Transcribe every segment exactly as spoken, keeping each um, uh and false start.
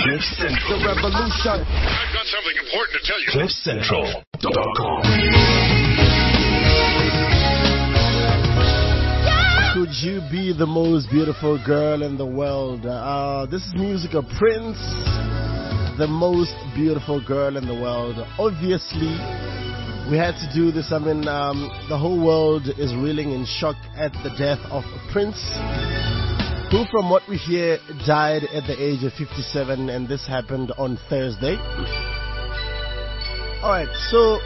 Cliff Central. The revolution. I've got something important to tell you. Cliff Central dot com. Could you be the most beautiful girl in the world? Uh, this is music of Prince, the most beautiful girl in the world. Obviously, we had to do this. I mean, um, the whole world is reeling in shock at the death of Prince, who, from what we hear, died at the age of fifty-seven, and this happened on Thursday. All right, so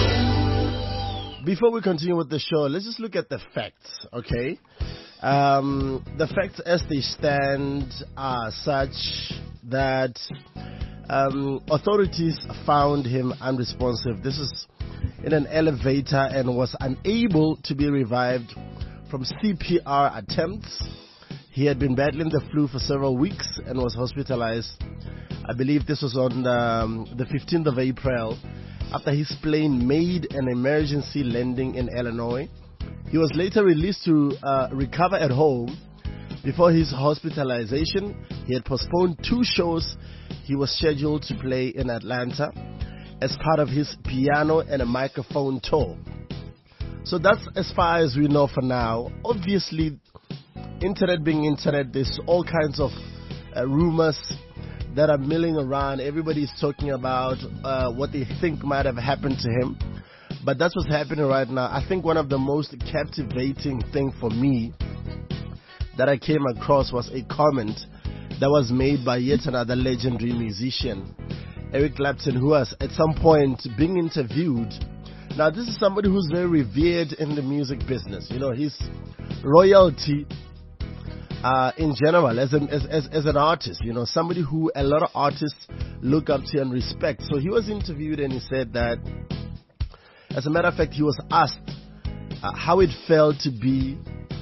before we continue with the show, let's just look at the facts, okay? Um, the facts as they stand are such that um, authorities found him unresponsive. This is in an elevator and was unable to be revived from C P R attempts. He had been battling the flu for several weeks and was hospitalized. I believe this was on um, the fifteenth of April after his plane made an emergency landing in Illinois. He was later released to uh, recover at home. Before his hospitalization, he had postponed two shows he was scheduled to play in Atlanta as part of his piano and a microphone tour. So that's as far as we know for now. Obviously, internet being internet, there's all kinds of uh, rumors that are milling around. Everybody's talking about uh, what they think might have happened to him. But that's what's happening right now. I think one of the most captivating thing for me that I came across was a comment that was made by yet another legendary musician, Eric Clapton, who was at some point being interviewed. Now, this is somebody who's very revered in the music business. You know, his royalty uh, in general as an, as, as, as an artist, you know, somebody who a lot of artists look up to and respect. So he was interviewed and he said that, as a matter of fact, he was asked uh, how it felt to be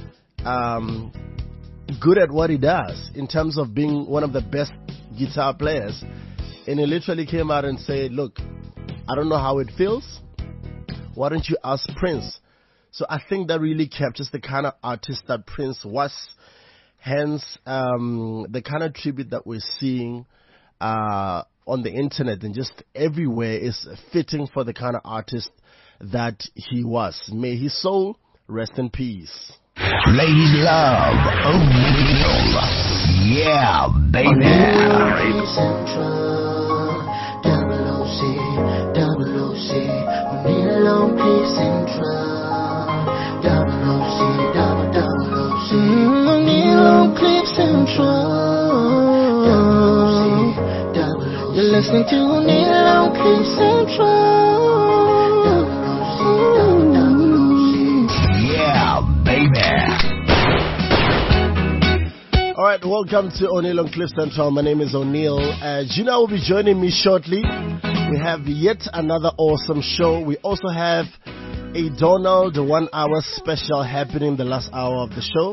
um, good at what he does in terms of being one of the best guitar players. And he literally came out and said, look, I don't know how it feels. Why don't you ask Prince? So I think that really captures the kind of artist that Prince was. Hence, um, the kind of tribute that we're seeing uh, on the internet and just everywhere is fitting for the kind of artist that he was. May his soul rest in peace. Ladies love O'Neal. Yeah, baby. Central, double O C, double O C, O'Neal on Cliff Central, double O C, double double O C, O'Neal on Cliff Central, double O C, double O C. You're listening to O'Neal on Cliff Central. Alright, welcome to O'Neal on Cliff Central. My name is O'Neal. Uh, Gina will be joining me shortly. We have yet another awesome show. We also have a Donald one hour special happening the last hour of the show.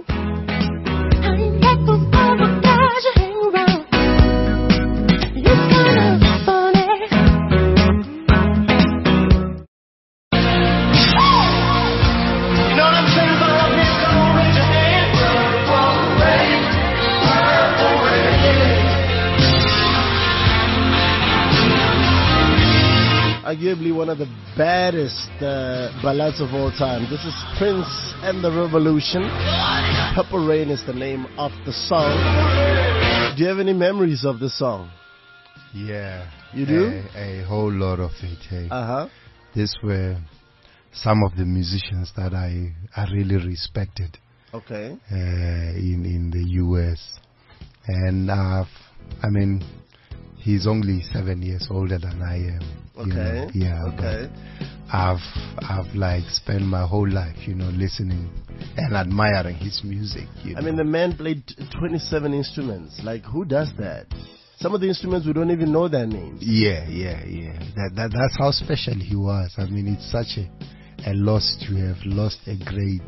Arguably one of the baddest uh, ballads of all time. This is Prince and the Revolution. Purple Rain is the name of the song. Do you have any memories of the song? Yeah. You do? A, a whole lot of it. Hey. Uh-huh. These were some of the musicians that I, I really respected. Okay. Uh, in, in the U S. And I've, I mean, he's only seven years older than I am. Okay. You know? Yeah. Okay. I've I've like spent my whole life, you know, listening and admiring his music. You know? I mean, the man played twenty-seven instruments. Like, who does that? Some of the instruments we don't even know their names. Yeah, yeah, yeah. That that that's how special he was. I mean, it's such a a loss to have lost a great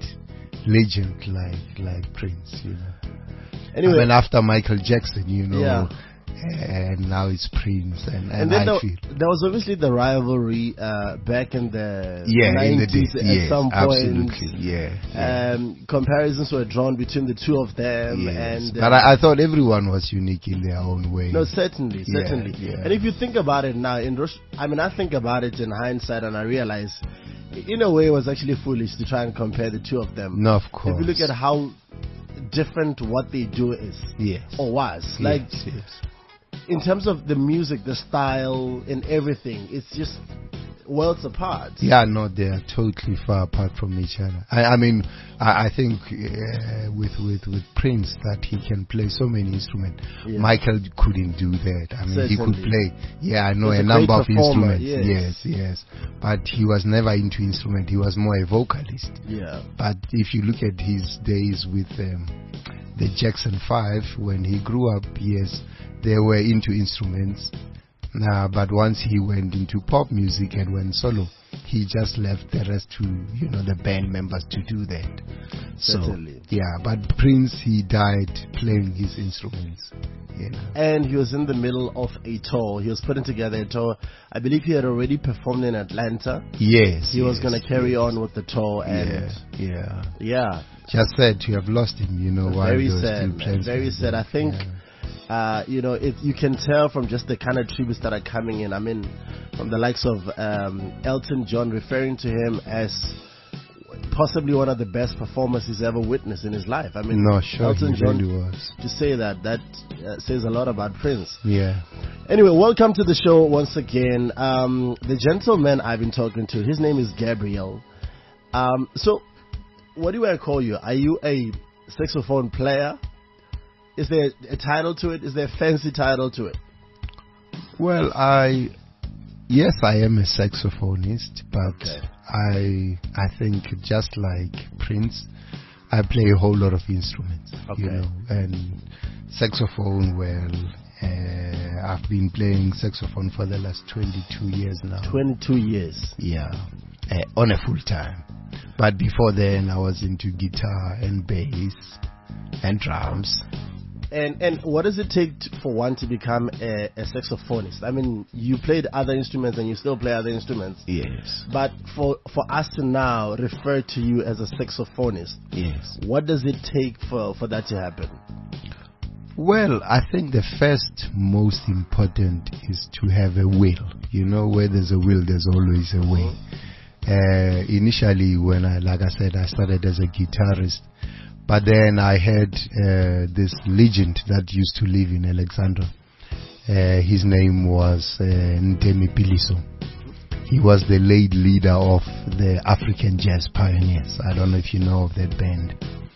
legend like like Prince. You know. Anyway, I mean, after Michael Jackson, you know. Yeah. and now it's Prince, and, and, And then I there, feel there was obviously the rivalry uh, back in the yeah, in the nineties days, at yes, some point. absolutely, yeah. yeah. Um, comparisons were drawn between the two of them, yes. and uh, but I, I thought everyone was unique in their own way. no, certainly, Yeah, certainly. yeah. And if you think about it now, in Rush, I mean, I think about it in hindsight, and I realize, in a way, it was actually foolish to try and compare the two of them. No, of course. If you look at how different what they do is, yes, or was, like yes, yes. in terms of the music, the style, and everything, it's just worlds apart. Yeah, no, they are totally far apart from each other. I, I mean, I, I think uh, with, with with Prince that he can play so many instruments. Yeah. Michael couldn't do that. I mean, he could Certainly. play. Yeah, I know He's a a number great of performer, instruments. yes. yes, yes. But he was never into instrument. He was more a vocalist. Yeah. But if you look at his days with um, the Jackson Five, when he grew up, yes, they were into instruments. Nah, but once he went into pop music and went solo, he just left the rest to, you know, the band members to do that. Certainly. So, yeah, but Prince, he died playing his instruments. You know. And he was in the middle of a tour. He was putting together a tour. I believe he had already performed in Atlanta. Yes. He was yes, going to carry yes. on with the tour, and yeah, yeah. yeah, Just sad to have lost him, you know, while very he was sad, still man, playing. very sad. I think. Yeah. Uh, you know, it, you can tell from just the kind of tributes that are coming in. I mean, from the likes of um, Elton John referring to him as possibly one of the best performers he's ever witnessed in his life. I mean, No, sure, Elton he John, really was. to say that, that uh, says a lot about Prince. Yeah. Anyway, welcome to the show once again. Um, the gentleman I've been talking to, his name is Gabriel. Um, so, what do I call you? Are you a saxophone player? Is there a title to it? Is there a fancy title to it? Well, I yes, I am a saxophonist, but Okay. I I think just like Prince, I play a whole lot of instruments. Okay. You know, and saxophone. Well, uh, I've been playing saxophone for the last twenty-two years now. twenty-two years. Yeah, uh, on a full time. But before then, I was into guitar and bass and drums. And and what does it take to, for one to become a, a saxophonist? I mean, you played other instruments and you still play other instruments. Yes. But for, for us to now refer to you as a saxophonist, Yes. what does it take for, for that to happen? Well, I think the first most important is to have a will. You know, where there's a will, there's always a way. Uh, initially, when I, like I said, I started as a guitarist, but then I had uh, this legend that used to live in Alexandra. Uh, his name was uh, Ntemi Piliso. He was the lead leader of the African Jazz Pioneers. I don't know if you know of that band.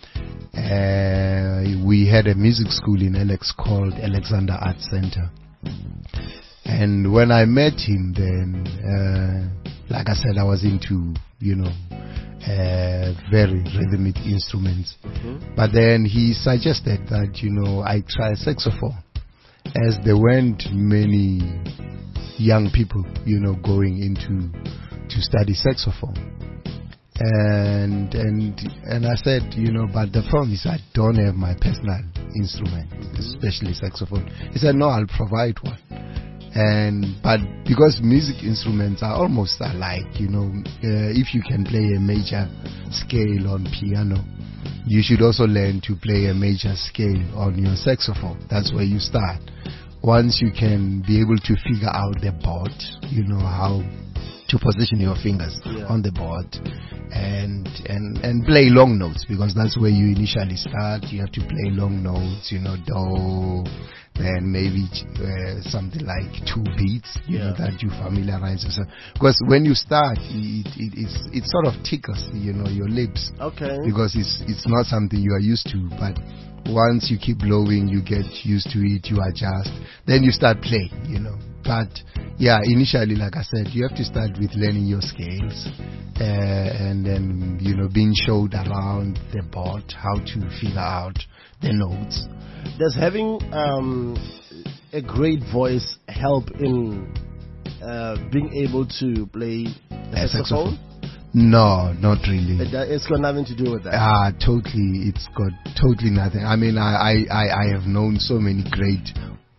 Uh, we had a music school in Alex called Alexander Arts Center. And when I met him then, uh, like I said, I was into, you know, uh, very rhythmic instruments. Mm-hmm. But then he suggested that, you know, I try saxophone. As there weren't many young people, you know, going into to study saxophone. And and and I said, you know, but the problem is I don't have my personal instrument, especially saxophone. He said, no, I'll provide one. And but because music instruments are almost alike, you know, uh, if you can play a major scale on piano, you should also learn to play a major scale on your saxophone. That's where you start. Once you can be able to figure out the board, you know how to position your fingers Yeah. on the board, and and and play long notes, because that's where you initially start. You have to play long notes, you know, do, then maybe uh, something like two beats, you know, Yeah. that you familiarize yourself. Because when you start, it, it it's it sort of tickles, you know, your lips, Okay. because it's it's not something you are used to. But once you keep blowing, you get used to it, you adjust, then you start playing, you know. But yeah, initially, like I said, you have to start with learning your scales, uh, and then, you know, being showed around the board how to figure out the notes. Does having um, a great voice help in uh, being able to play the A saxophone? No, not really. It, do- it's got nothing to do with that. Ah, totally. It's got totally nothing. I mean, I, I, I I have known so many great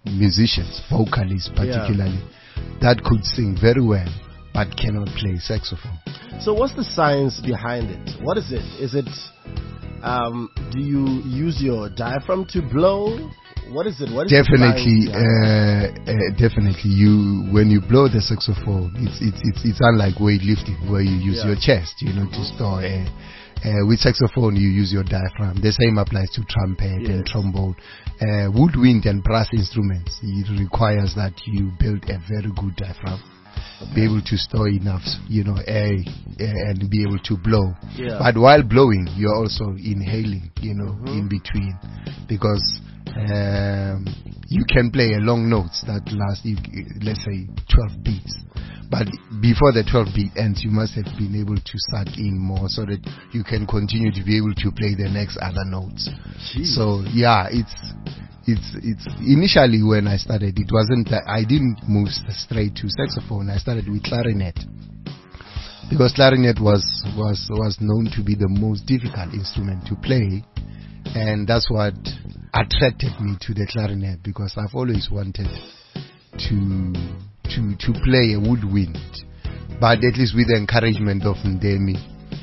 musicians, vocalists particularly, that could sing very well but cannot play saxophone. So what's the science behind it? What is it? Is it, um, do you use your diaphragm to blow? What is it? What is Definitely, the science uh, uh, definitely. You when you blow the saxophone, it's it's it's, it's unlike weightlifting where you use Yeah. your chest, you know, to store air. Uh, with saxophone, you use your diaphragm. The same applies to trumpet and Yes. trombone. Uh, woodwind and brass instruments, it requires that you build a very good diaphragm, be able to store enough, you know, air uh, and be able to blow. Yeah. But while blowing, you're also inhaling, you know, Mm-hmm. in between, because um, you can play a long notes that last, you- let's say, twelve beats. But before the twelve beat ends, you must have been able to suck in more so that you can continue to be able to play the next other notes. Jeez. So yeah, it's it's it's initially when I started, it wasn't that I didn't move s- straight to saxophone. I started with clarinet because clarinet was was was known to be the most difficult instrument to play, and that's what attracted me to the clarinet, because I've always wanted to to to play a woodwind, but at least with the encouragement of Ndemi,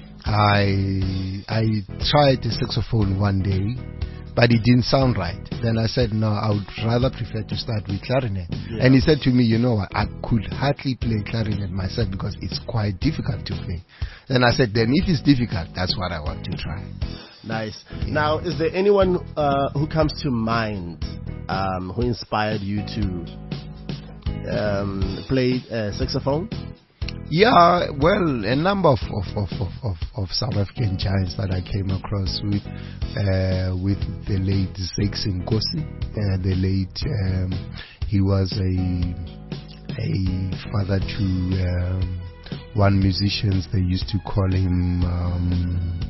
I I tried the saxophone one day, but it didn't sound right. Then I said, no, I would rather prefer to start with clarinet. Yeah. And he said to me, you know what, I could hardly play clarinet myself because it's quite difficult to play. Then I said, then if it's difficult, that's what I want to try. Nice. Now, is there anyone uh, who comes to mind um, who inspired you to um, play uh, saxophone? Yeah, well, a number of of, of, of, of, of South African giants that I came across with, uh, with the late Zakes Nkosi, uh, the late, um, he was a a father to um, one musicians. They used to call him. Um,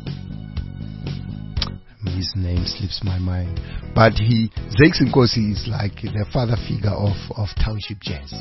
his name slips my mind, but he Zakes Nkosi is like the father figure of of township jazz.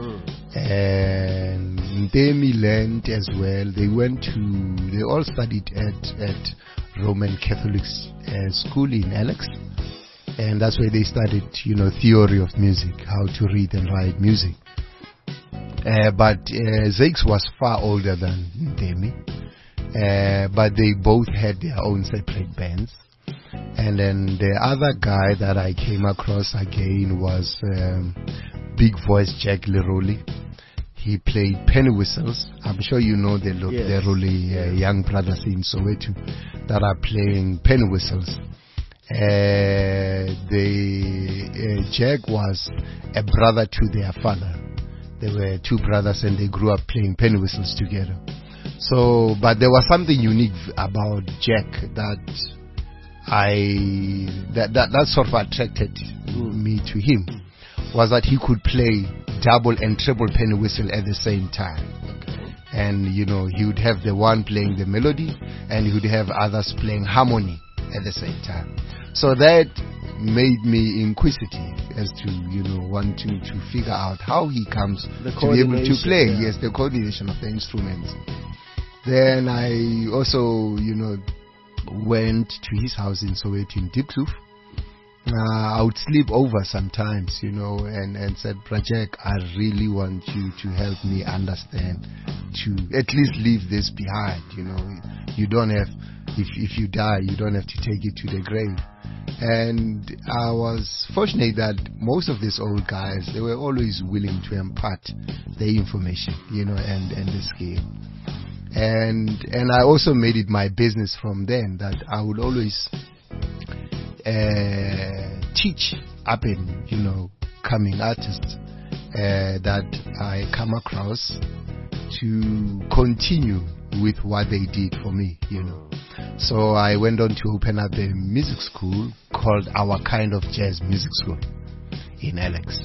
And Ndemi learned as well. They went to, they all studied at, at Roman Catholic uh, school in Alex. And that's where they studied, you know, theory of music, how to read and write music. Uh, but uh, Zakes was far older than Ndemi. Uh, but they both had their own separate bands. And then the other guy that I came across again was um, big voice Jack Leroli. He played penny whistles. I'm sure you know the Lo- Yes. the Leroli uh, young brothers in Soweto that are playing penny whistles. Uh, the uh, Jack was a brother to their father. They were two brothers and they grew up playing penny whistles together. So, but there was something unique about Jack that I that that, that sort of attracted me to him, was that he could play double and triple penny whistle at the same time. And you know, he would have the one playing the melody and he would have others playing harmony at the same time. So that made me inquisitive as to, you know, wanting to figure out how he comes The to be able to coordination, play. yeah. Yes, the coordination of the instruments. Then I also, you know, went to his house in Soweto in Diepkloof. Uh, I would sleep over sometimes, you know, and, and said, Project, I really want you to help me understand, to at least leave this behind, you know. You don't have, if, if you die, you don't have to take it to the grave. And I was fortunate that most of these old guys, they were always willing to impart the information, you know, and, and the skill. And and I also made it my business from then that I would always uh, teach up and, you know, coming artists uh, that I come across to continue with what they did for me, you know. So I went on to open up a music school called Our Kind of Jazz Music School in Alex.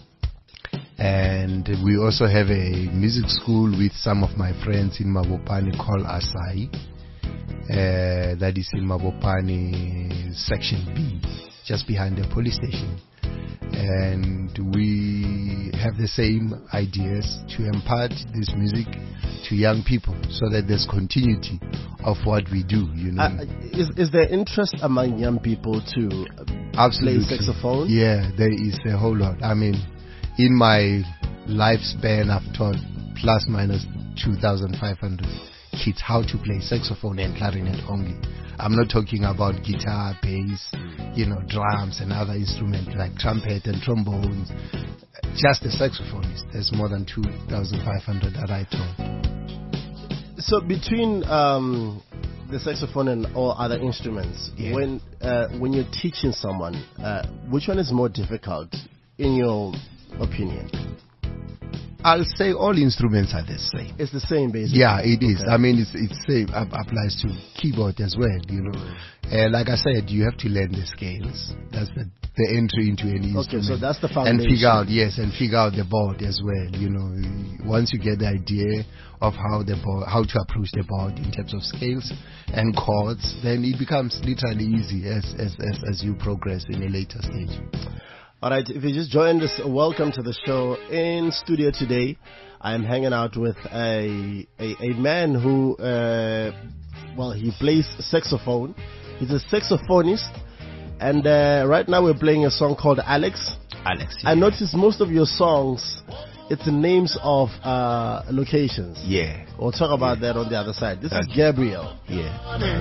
And we also have a music school with some of my friends in Mabopane called Asai. Uh, that is in Mabopane section B, just behind the police station. And we have the same ideas to impart this music to young people so that there's continuity of what we do, you know. Uh, is, is there interest among young people to Absolutely. play saxophone? Yeah, there is a whole lot. I mean, in my lifespan, I've taught plus minus two thousand five hundred kids how to play saxophone and clarinet only. I'm not talking about guitar, bass, you know, drums and other instruments like trumpet and trombones. Just the saxophonist. There's more than two thousand five hundred that I taught. So between um, the saxophone and all other instruments, Yeah. when uh, when you're teaching someone, uh, which one is more difficult in your opinion? I'll say all instruments are the same. It's the same, basically. Yeah, it is. Okay. I mean, it's it's same ap- applies to keyboard as well. You know, uh, like I said, you have to learn the scales. That's the the entry into any Okay, instrument. so that's the And foundation. figure out yes, and figure out the board as well. You know, once you get the idea of how the board, how to approach the board in terms of scales and chords, then it becomes literally easy as as as, as you progress in a later stage. All right, if you just joined us, welcome to the show. In studio today, I'm hanging out with a a, a man who, uh, well, he plays saxophone. He's a saxophonist, and uh, right now we're playing a song called Alex. Alex, I noticed most of your songs, it's the names of uh, locations. yeah, We'll talk about that on the other side. This is Okay. Gabriel. yeah.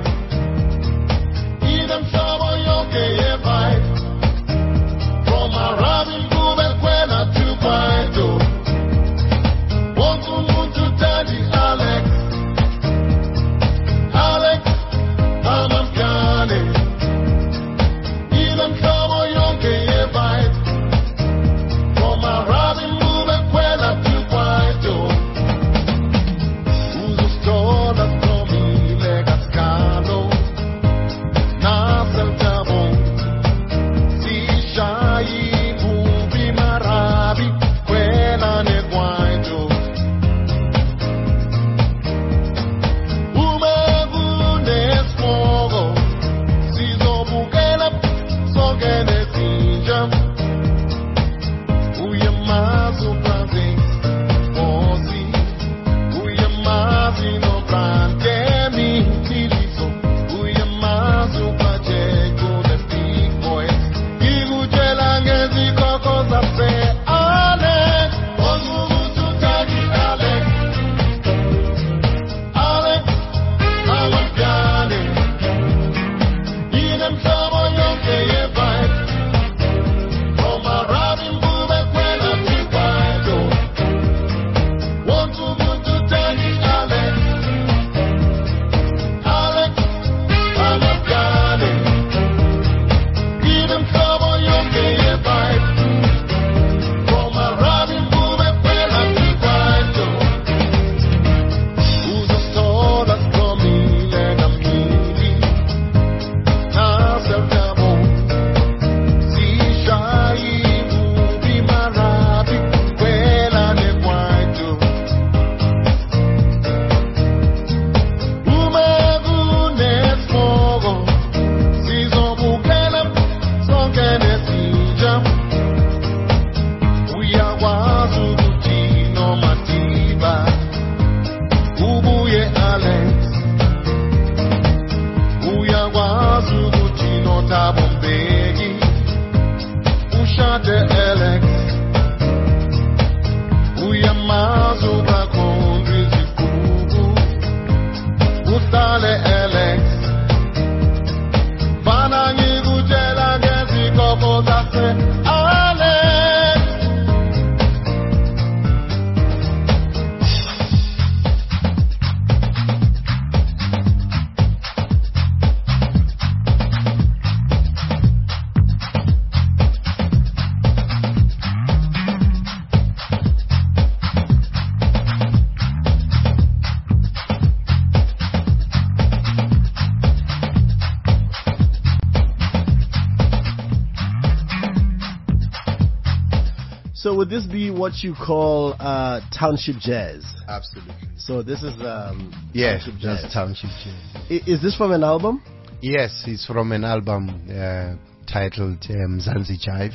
So would this be what you call uh, township jazz? Absolutely. So this is um, Yeah, township jazz. that's township jazz. I- Is this from an album? Yes, it's from an album uh, titled um, Zanzi Jive.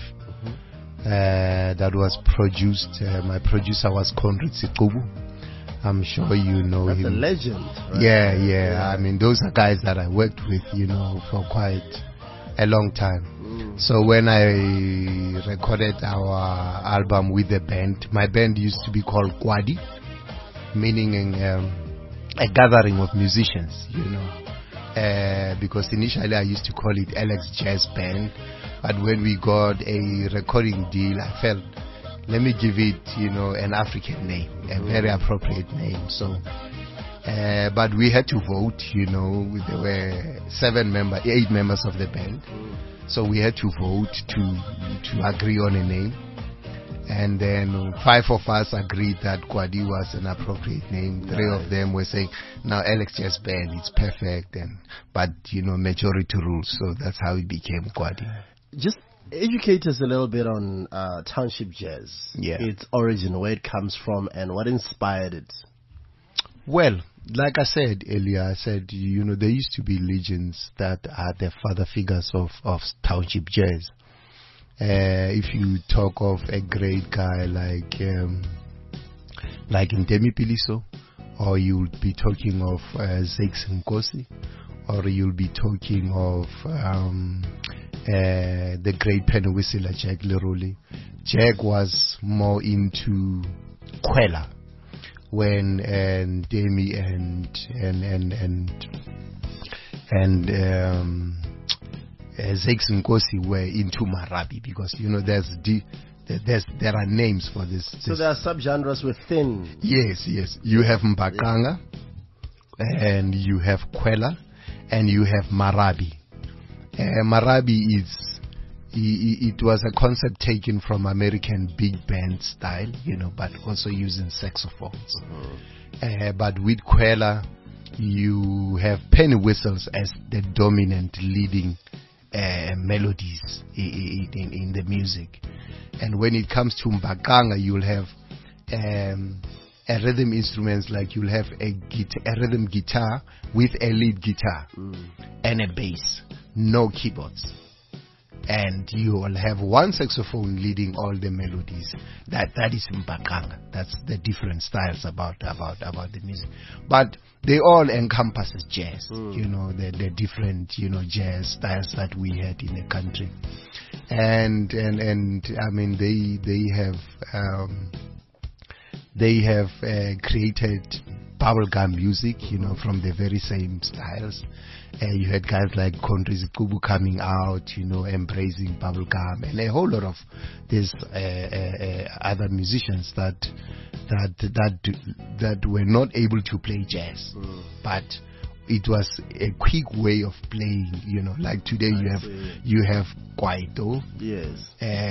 Uh, that was produced. Uh, my producer was Conrad Sikubu. I'm sure you know That's him. a legend. Right? Yeah, yeah. I mean, those are guys that I worked with, you know, for quite a long time. Mm. So when I recorded our album with the band, my band used to be called Kwadi, meaning um, a gathering of musicians, you know. Uh, because initially I used to call it Alex Jazz Band, but when we got a recording deal, I felt, let me give it, you know, an African name, a very appropriate name. So, uh, but we had to vote, you know, there were seven members, eight members of the band. So we had to vote to to agree on a name. And then five of us agreed that Kwadi was an appropriate name. Three Nice. of them were saying, now Alex Jazz Band, it's perfect. And but, you know, majority rules. So that's how it became Kwadi. Just educate us a little bit on uh, Township Jazz. Yeah. Its origin, where it comes from, and what inspired it. Well, like I said earlier, I said, you know, there used to be legends that are the father figures of, of Township Jazz. Uh, if you talk of a great guy like um, like Ndemi Piliso, or you'll be talking of uh, Zakes Nkosi, or you'll be talking of um, uh, the great penny whistler Jack Lerole. Jack was more into Kwela when uh, Ndemi and and and and and um, Uh, Zakes Nkosi were into Marabi, because you know there's the, there's there are names for this. So this. there are subgenres within. Yes, yes. You have Mbakanga, and you have Kwela, and you have Marabi. Uh, Marabi is i- it was a concept taken from American big band style, you know, but also using saxophones. Uh, but with Kwela, you have penny whistles as the dominant leading uh, melodies in, in, in the music. And when it comes to Mbakanga, you'll have um, a rhythm instruments, like you'll have a, guitar, a rhythm guitar with a lead guitar and a bass, no keyboards. And you will have one saxophone leading all the melodies. That that is Mbakanga. That's the different styles about about about the music. But they all encompass jazz. Mm. You know, the the different, you know, jazz styles that we had in the country. And and and I mean they they have um, they have uh, created bubblegum music, you know, from the very same styles. Uh, you had guys like Kondrizi Kubu coming out, you know, embracing bubblegum, and a whole lot of these uh, uh, uh, other musicians that that that that were not able to play jazz, Mm. but it was a quick way of playing. You know, like today you I have see. you have Kwaito. Yes.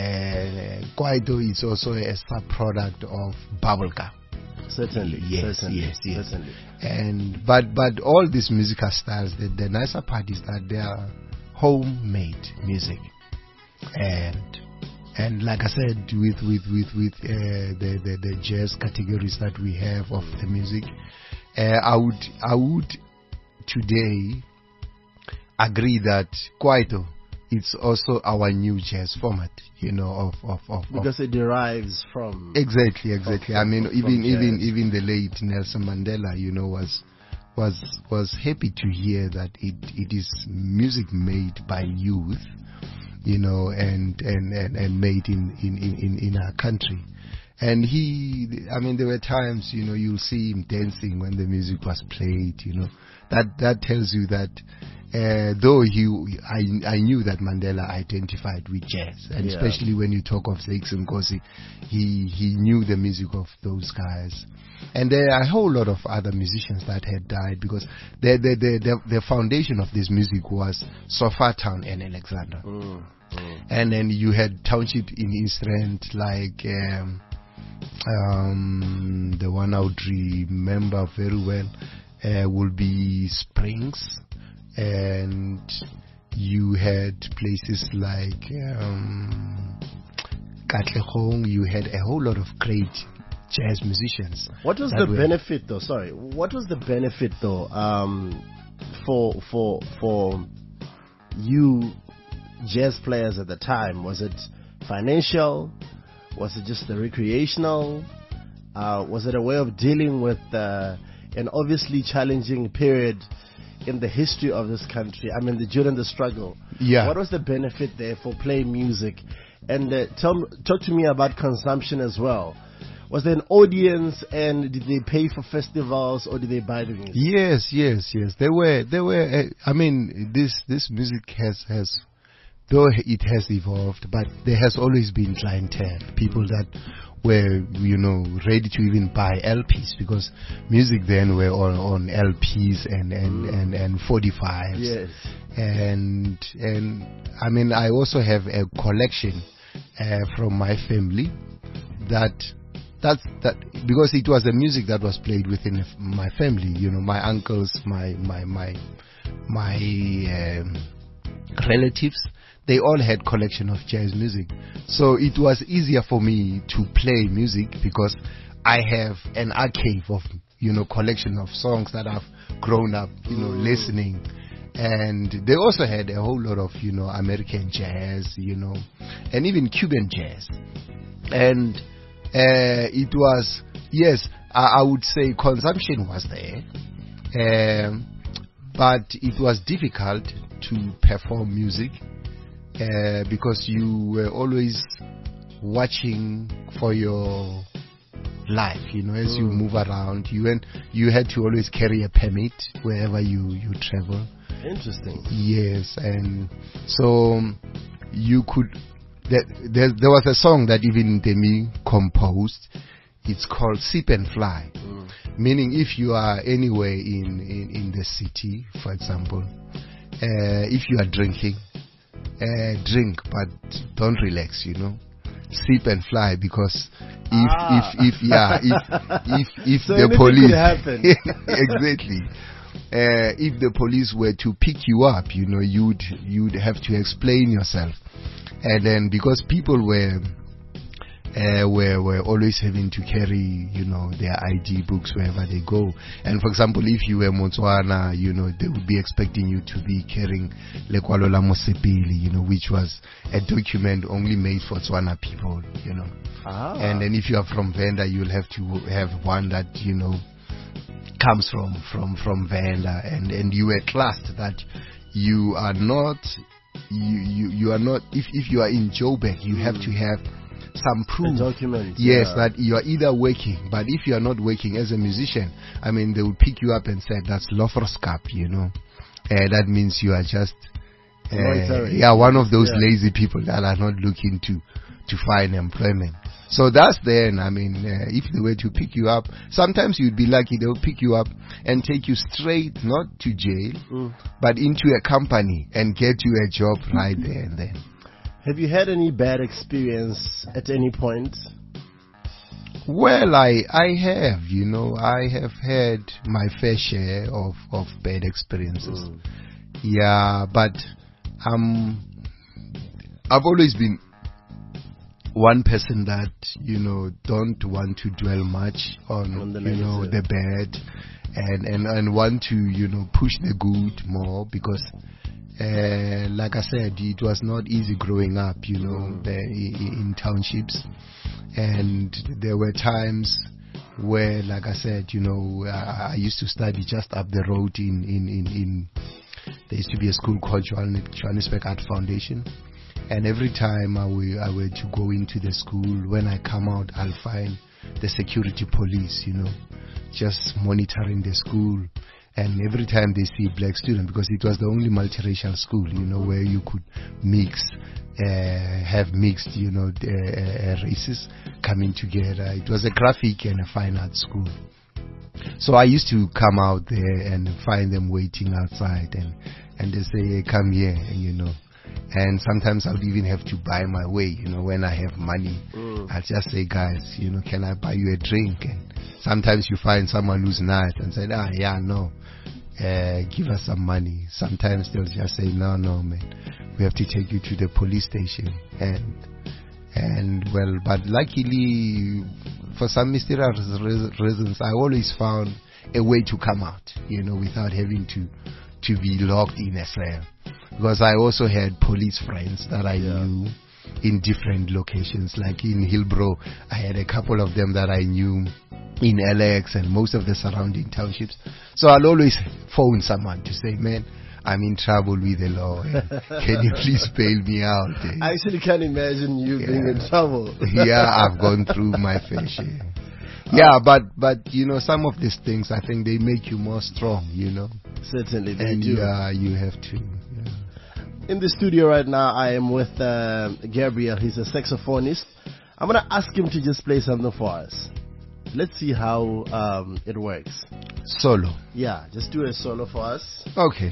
Uh, Kwaito is also a sub-product of bubblegum. Certainly. Yes, certainly, yes, yes. Certainly. And but but all these musical styles, the, the nicer part is that they are homemade music, and and like I said, with with with with uh, the, the the jazz categories that we have of the music, uh, I would I would today agree that Kwaito, it's also our new jazz format, you know, of of of, of Because it derives from. Exactly, exactly. I mean, from even even jazz. even the late Nelson Mandela, you know, was was was happy to hear that it it is music made by youth, you know, and and and, and made in, in in in our country. And he, I mean, there were times, you know, you'll see him dancing when the music was played, you know. That that tells you that uh, though he, I, I knew that Mandela identified with jazz, and Yeah. especially when you talk of Zakes Nkosi, he he knew the music of those guys. And there are a whole lot of other musicians that had died, because the the the the, the foundation of this music was Sofa Town and Alexander. Mm, mm. And then you had township in East Rand, like um, um, the one I would remember very well uh, will be Springs, and you had places like um, Katlehong. You had a whole lot of great jazz musicians. What was that the were- benefit, though? Sorry, what was the benefit, though, um, for for for you jazz players at the time? Was it financial? Was it just the recreational? Uh, was it a way of dealing with uh, an obviously challenging period in the history of this country? I mean, the, during the struggle. Yeah. What was the benefit there for playing music? And uh, tell, talk to me about consumption as well. Was there an audience, and did they pay for festivals, or did they buy the music? Yes, yes, yes. There were, there were. Uh, I mean, this this music has has, though it has evolved, but there has always been clientele, people that were, you know, ready to even buy L Ps, because music then were on, on L Ps and and, mm. and and forty-fives. Yes. And and I mean, I also have a collection uh, from my family that. That's that because it was the music that was played within my family. You know, my uncles, my my my my um, relatives, they all had collection of jazz music. So it was easier for me to play music because I have an archive of, you know, collection of songs that I've grown up, you know, listening. And they also had a whole lot of, you know, American jazz, you know, and even Cuban jazz. And Uh, it was, yes, I, I would say consumption was there, um, but it was difficult to perform music uh, because you were always watching for your life, you know, as mm. you move around. You went, you had to always carry a permit wherever you, you travel. Interesting. Yes, and so you could... There, there, there was a song that even Demi composed. It's called Sip and Fly. Mm. Meaning if you are anywhere in, in, in the city, for example, uh, if you are drinking, uh, drink, but don't relax, you know. Sip and fly, because if, ah. if, if, yeah, if, if, if so the police, could happen. exactly. Uh, if the police were to pick you up, you know, you'd, you'd have to explain yourself. And then because people were uh, were were always having to carry, you know, their I D books wherever they go. And for example, if you were Motswana, you know, they would be expecting you to be carrying Lekwalo la Mosepele, you know, which was a document only made for Tswana people, you know. Ah. And then if you are from Venda, you'll have to have one that, you know, comes from from from Venda, and and you were classed that you are not. You, you you are not, if, if you are in Joburg, you have to have some proof. A document. Yes, yeah. that you are either working, but if you are not working as a musician, I mean, they will pick you up and say that's Lofroskap, you know. Uh, that means you are just, uh, yeah, one of those yeah. lazy people that are not looking to, to find employment. So that's then, I mean, uh, if they were to pick you up, sometimes you'd be lucky, they'll pick you up and take you straight, not to jail, mm. but into a company and get you a job right there and then. Have you had any bad experience at any point? Well, I I have, you know, I have had my fair share of, of bad experiences. Mm. Yeah, but um, I've always been one person that, you know, don't want to dwell much on, on the you know, the bad, and, and, and want to, you know, push the good more, because uh, like I said, it was not easy growing up, you know, the, in townships, and there were times where, like I said, you know, I, I used to study just up the road in, in, in, in there used to be a school called Johannesburg Art Foundation. And every time I were, I were to go into the school, when I come out, I'll find the security police, you know, just monitoring the school. And every time they see black students, because it was the only multiracial school, you know, where you could mix, uh, have mixed, you know, uh, uh, races coming together. It was a graphic and a fine art school. So I used to come out there and find them waiting outside, and, and they say, hey, come here, and you know. And sometimes I would even have to buy my way, you know, when I have money. Mm. I'll just say, guys, you know, can I buy you a drink? And sometimes you find someone who's nice and say, ah, yeah, no, uh, give us some money. Sometimes they'll just say, no, no, man, we have to take you to the police station. And, and well, but luckily, for some mysterious reasons, I always found a way to come out, you know, without having to, to be locked in a cell. Because I also had police friends that I yeah. knew in different locations, like in Hillbrow. I had a couple of them that I knew in L X and most of the surrounding townships. So I'll always phone someone to say, man, I'm in trouble with the law. Can you please bail me out? I actually can't imagine you Yeah. being in trouble. Yeah, I've gone through my fair share. Yeah, but but you know, some of these things, I think they make you more strong, you know. Certainly, they And do. yeah, you have to. Yeah. In the studio right now, I am with uh, Gabriel. He's a saxophonist. I'm going to ask him to just play something for us. Let's see how um, it works. Solo. Yeah, just do a solo for us. Okay.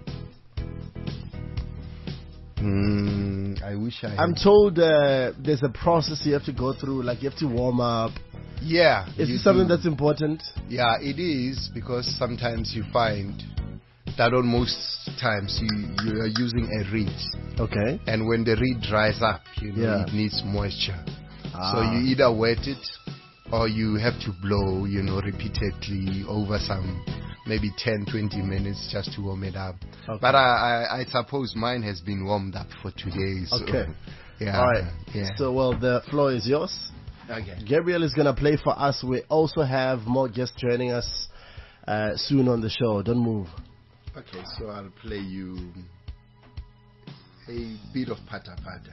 Mm, I wish I. I'm had- told uh, there's a process you have to go through, like you have to warm up. Yeah. Is you this something do. that's important? Yeah, it is, because sometimes you find that on most times you you are using a reed, Okay. and when the reed dries up, you know, Yeah. it needs moisture. Ah. So you either wet it or you have to blow, you know, repeatedly over some maybe ten, twenty minutes just to warm it up. Okay. But I, I, I suppose mine has been warmed up for today. So, Okay. Yeah. All right. Yeah. So, well, the floor is yours. Okay. Gabriel is going to play for us. We also have more guests joining us uh, soon on the show. Don't move. Okay, so I'll play you a bit of pata pata.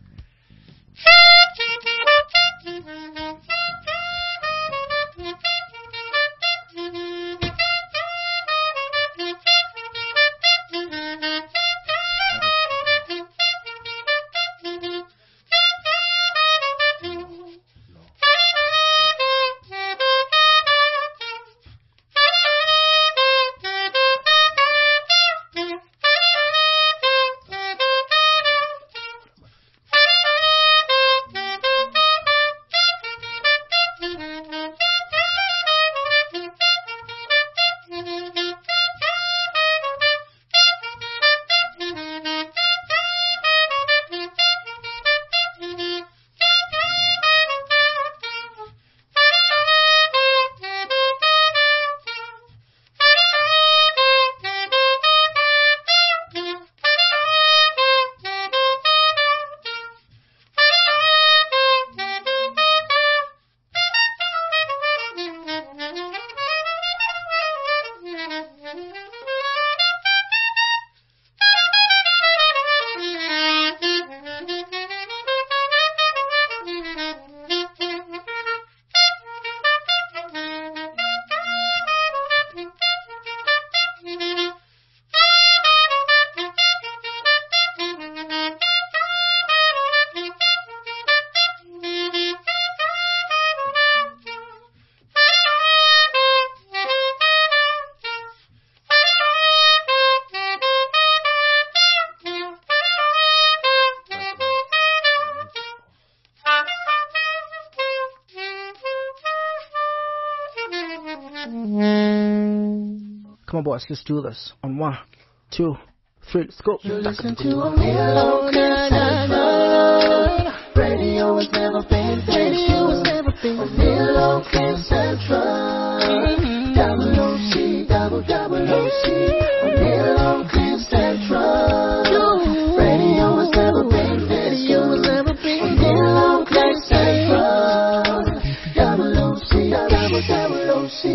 Come on, boys, let's do this. On one, two, three, let's go. You listen to a mellow Central. Radio has never been Radio has never been Mellow Central. Double O C, double double O C. Mellow Central. Radio has never been Radio has never been Mellow Central. Double O C, double double O C.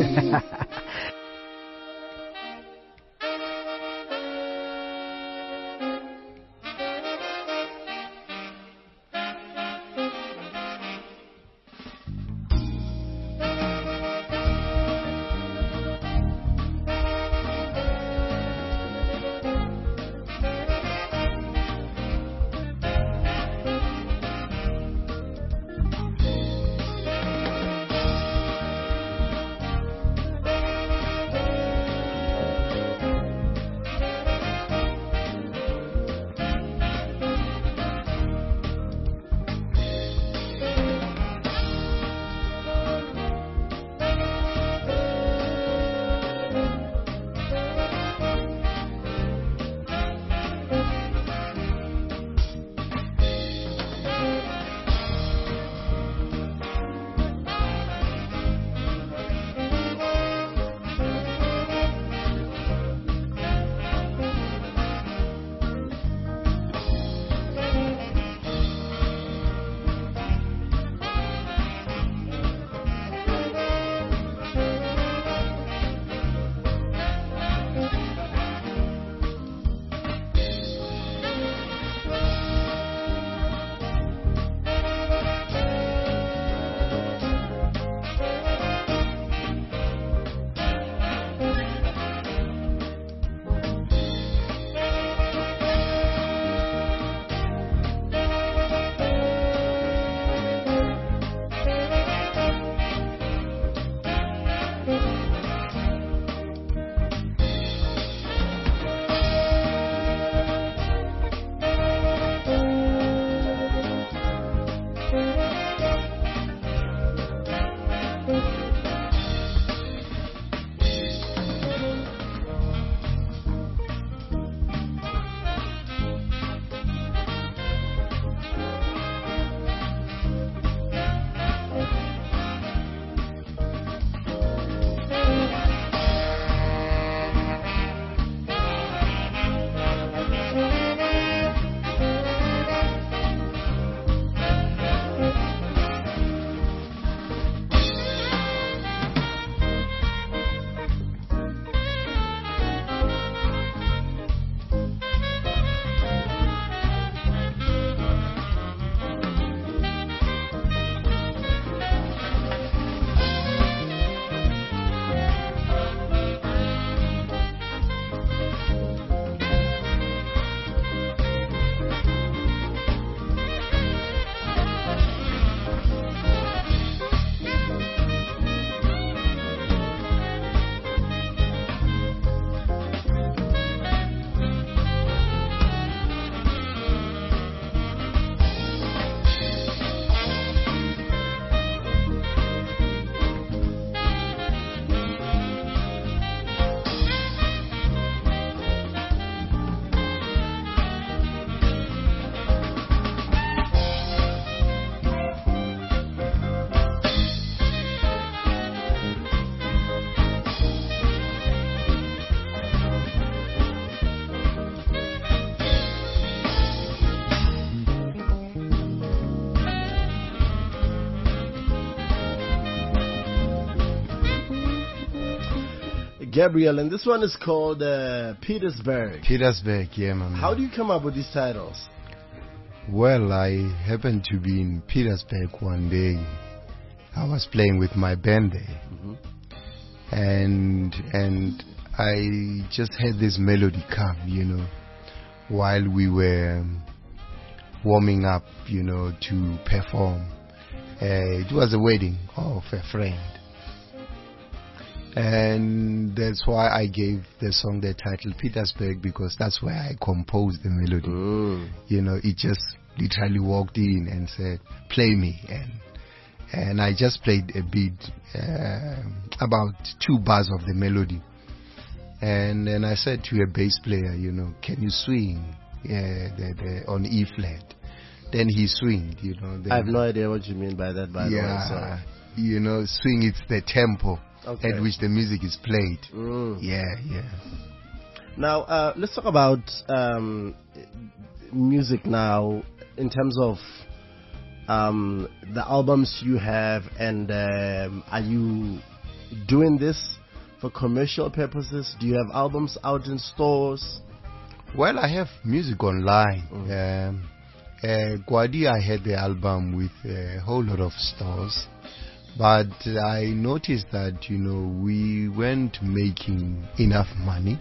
Gabriel, and this one is called uh, Petersburg. Petersburg, yeah, man. How do you come up with these titles? Well, I happened to be in Petersburg one day. I was playing with my band there, Mhm. and and I just had this melody come, you know, while we were um, warming up, you know, to perform. Uh, it was a wedding of a friend, and that's why I gave the song the title Petersburg, because that's where I composed the melody. Mm. You know, it just literally walked in and said, "Play me," and and I just played a bit, uh, about two bars of the melody, and then I said to a bass player, you know, "Can you swing uh, the, the, on E flat?" Then he swinged, you know. Then I have no idea what you mean by that, by the way. yeah, So. you know, swing. It's the tempo Okay. at which the music is played. Mm. Yeah, yeah. Now, uh, let's talk about um, music now in terms of um, the albums you have, and um, are you doing this for commercial purposes? Do you have albums out in stores? Well, I have music online. Mm. Um, uh, Gwadi, I had the album with a whole lot of stores, but I noticed that, you know, we weren't making enough money.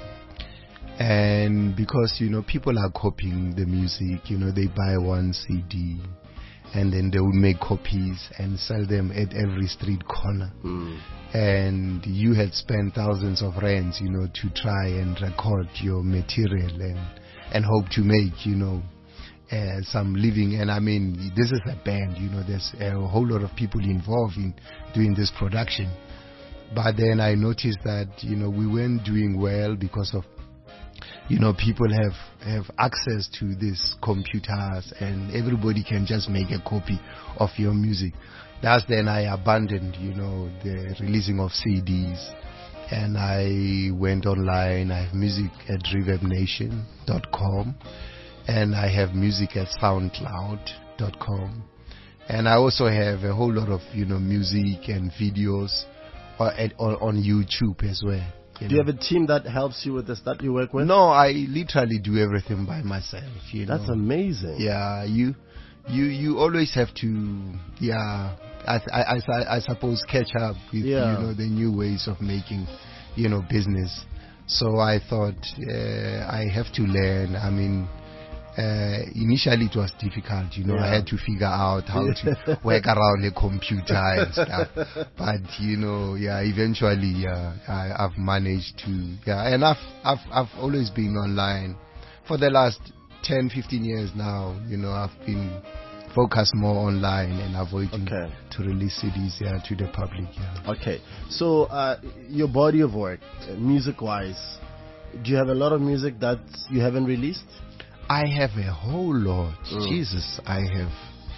And because, you know, people are copying the music, you know, they buy one C D and then they will make copies and sell them at every street corner. Mm. And you had spent thousands of rands, you know, to try and record your material and and hope to make, you know, uh, some living. And I mean, this is a band, you know, there's a whole lot of people involved in doing this production. But then I noticed that, you know, we weren't doing well because of, you know, people have, have access to these computers and everybody can just make a copy of your music. That's then I abandoned, you know, the releasing of C Ds, and I went online. I have music at reverb nation dot com, and I have music at soundcloud dot com, and I also have a whole lot of, you know, music and videos uh, at, on, on YouTube as well. Do you have a team that helps you with this, that you work with? No, I literally do everything by myself. You know, That's amazing. yeah, you, you, you always have to, yeah, I, I, I, I suppose catch up with, Yeah. you know, the new ways of making, you know, business. So I thought uh, I have to learn. I mean, uh, initially it was difficult, you know. Yeah. I had to figure out how to work around the computer and stuff. But you know, yeah, eventually, yeah, I, I've managed to, yeah, and I've, I've, I've always been online for the last ten, fifteen years now. You know, I've been focused more online and avoiding Okay. to release C Ds, yeah, to the public. Yeah. Okay, so uh, your body of work, uh, music-wise, do you have a lot of music that you haven't released? I have a whole lot. Mm. Jesus, I have.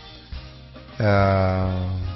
Uh,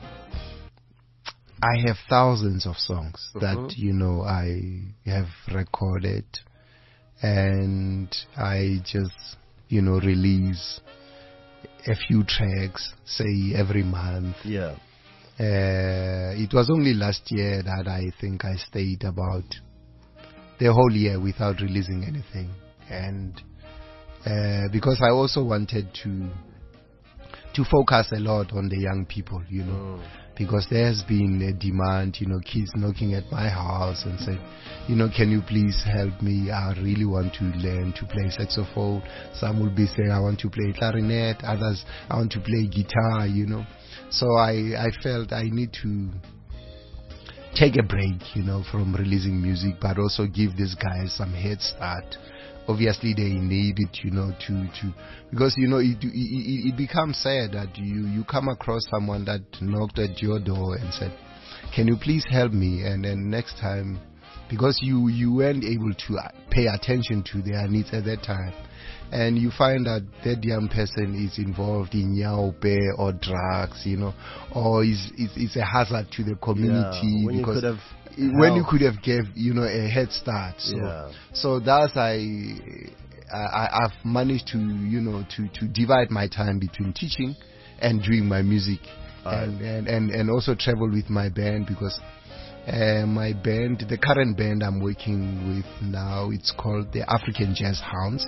I have thousands of songs Mhm. that, you know, I have recorded, and I just, you know, release a few tracks, say every month. Yeah. Uh, it was only last year that I think I stayed about the whole year without releasing anything, and uh, because I also wanted to to focus a lot on the young people, you know, Mm. because there has been a demand, you know, kids knocking at my house and said, you know, can you please help me? I really want to learn to play saxophone. Some will be saying, I want to play clarinet. Others, I want to play guitar, you know. So I, I felt I need to take a break, you know, from releasing music, but also give these guys some head start. Obviously, they need it, you know, to, to because, you know, it, it, it becomes sad that you, you come across someone that knocked at your door and said, can you please help me? And then next time, because you, you weren't able to pay attention to their needs at that time, and you find that that young person is involved in yaope or drugs, you know, or is, is, is a hazard to the community, Yeah, when you because could have when you helped. could have gave, you know, a head start. So, Yeah. so that's I, I I've managed to, you know, to, to divide my time between teaching and doing my music, Right. and, and, and and also travel with my band, because Uh, my band, the current band I'm working with now, it's called the African Jazz Hounds.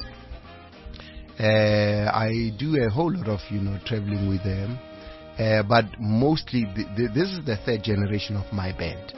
Uh, I do a whole lot of, you know, traveling with them. Uh, but mostly, th- th- this is the third generation of my band.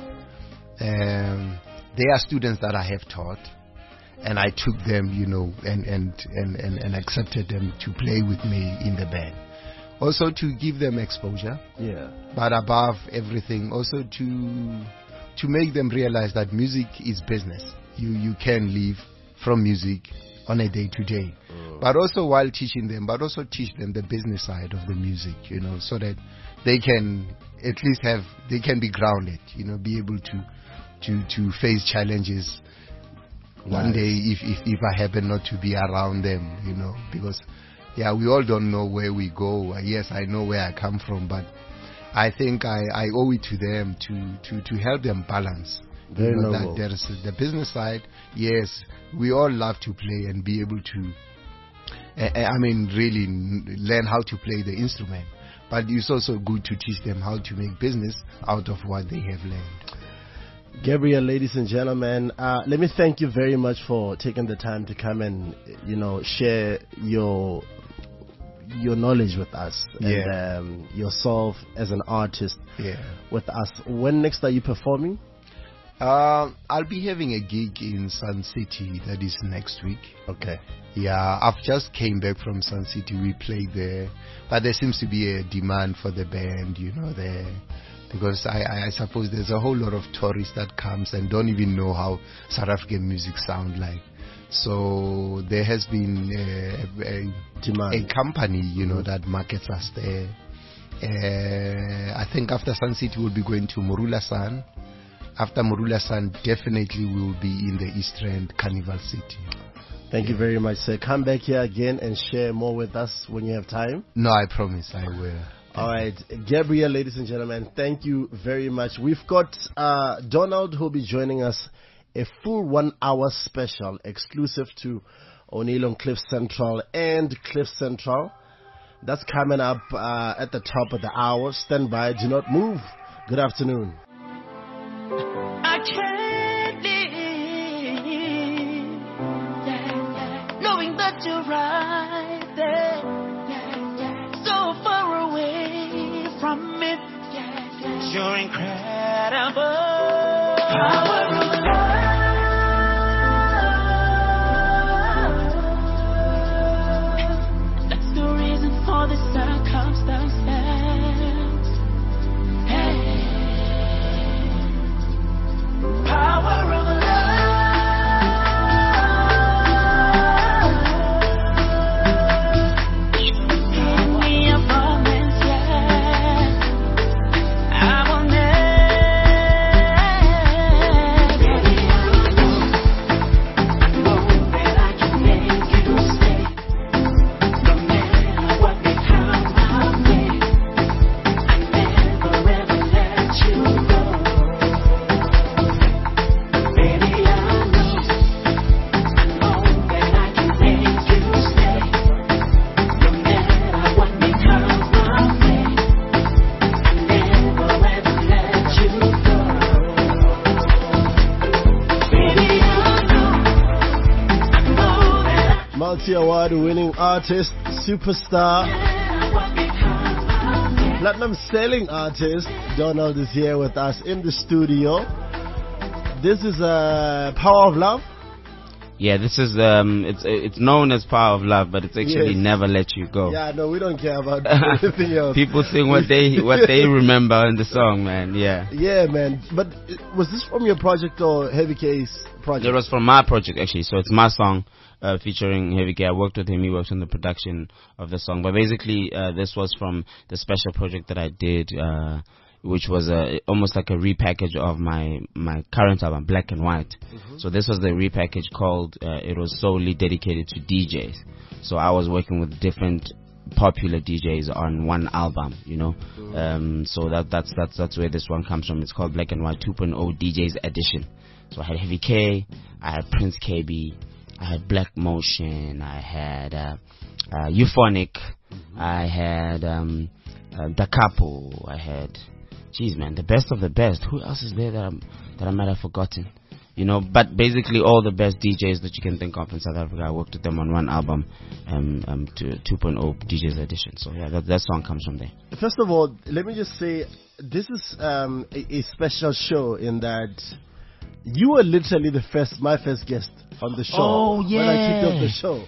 Um, they are students that I have taught. And I took them, you know, and, and, and, and, and accepted them to play with me in the band. Also to give them exposure. Yeah. But above everything, also to to make them realize that music is business. You you can live from music on a day to day. But also while teaching them, but also teach them the business side of the music, you know, so that they can at least have, they can be grounded, you know, be able to to, to face challenges one Nice. day if, if, if I happen not to be around them, you know, because, yeah, we all don't know where we go. Uh, Yes, I know where I come from, but I think I, I owe it to them to, to, to help them balance. You Very know, noble. that there is the business side. Yes, we all love to play and be able to, uh, I mean, really n- learn how to play the instrument. But it's also good to teach them how to make business out of what they have learned. Gabriel, ladies and gentlemen, uh, let me thank you very much for taking the time to come and, you know, share your your knowledge with us Yeah. and um, yourself as an artist Yeah. with us. When next are you performing? Um, I'll be having a gig in Sun City that is next week. Okay. Yeah, I've just came back from Sun City. We played there, but there seems to be a demand for the band, you know, there, because I, I, I suppose there's a whole lot of tourists that comes and don't even know how South African music sound like. So there has been a, a, Demand. a company, you know, that markets us there. Uh, I think after Sun City we'll be going to Morula Sun. After Morula Sun, definitely we will be in the East Rand Carnival City. Thank you very much, sir. Come back here again and share more with us when you have time. No, I promise I will. All right, Gabriel, ladies and gentlemen, thank you very much. We've got uh, Donald who'll be joining us, a full one-hour special exclusive to O'Neill on Cliff Central and Cliff Central. That's coming up uh, at the top of the hour. Stand by, do not move. Good afternoon. I can't live, yeah, yeah, knowing that you're right there, yeah, yeah, so far away from me. Yeah, yeah. You're incredible. Power of love. That's the reason for the circumstances. Hey. Power of love. Give me a moment, yeah. I will never. Baby, I know, I know that I can make you stay. No matter what may come my way, I never ever let you go. Baby, I know, I know that I can make you stay. No matter what may come my way, I never ever let you go. Baby, I know, I know that Multi-award winning artist, superstar, I what may come my way. platinum selling artist, Donald is here with us in the studio. This is uh, Power of Love. Yeah, this is um, it's it's known as Power of Love, but it's actually Yes. Never Let You Go. Yeah, no, we don't care about anything else. People sing what they what they remember in the song, man. Yeah, Yeah, man. But uh, was this from your project or Heavy K's project? it was from my project actually, so it's my song uh, featuring Heavy K. I worked with him; he worked on the production of the song. But basically, uh, this was from the special project that I did, uh, which was a, almost like a repackage of my my current album, Black and White. So this was the repackage called. Uh, it was solely dedicated to D Js. So I was working with different popular D Js on one album, you know. Um, so that that's that's that's where this one comes from. It's called Black and White two point oh D Js Edition. So I had Heavy K, I had Prince K B, I had Black Motion, I had uh, uh, Euphonic, I had um, uh, Da Capo, I had geez, man, the best of the best. Who else is there that I'm, that I might have forgotten? You know, but basically all the best D Js that you can think of in South Africa. I worked with them on one album, um, um, to two point oh D Js edition. So yeah, that, that song comes from there. First of all, let me just say, this is um, a, a special show in that you were literally the first, my first guest on the show. Oh, When I kicked off yeah. the show.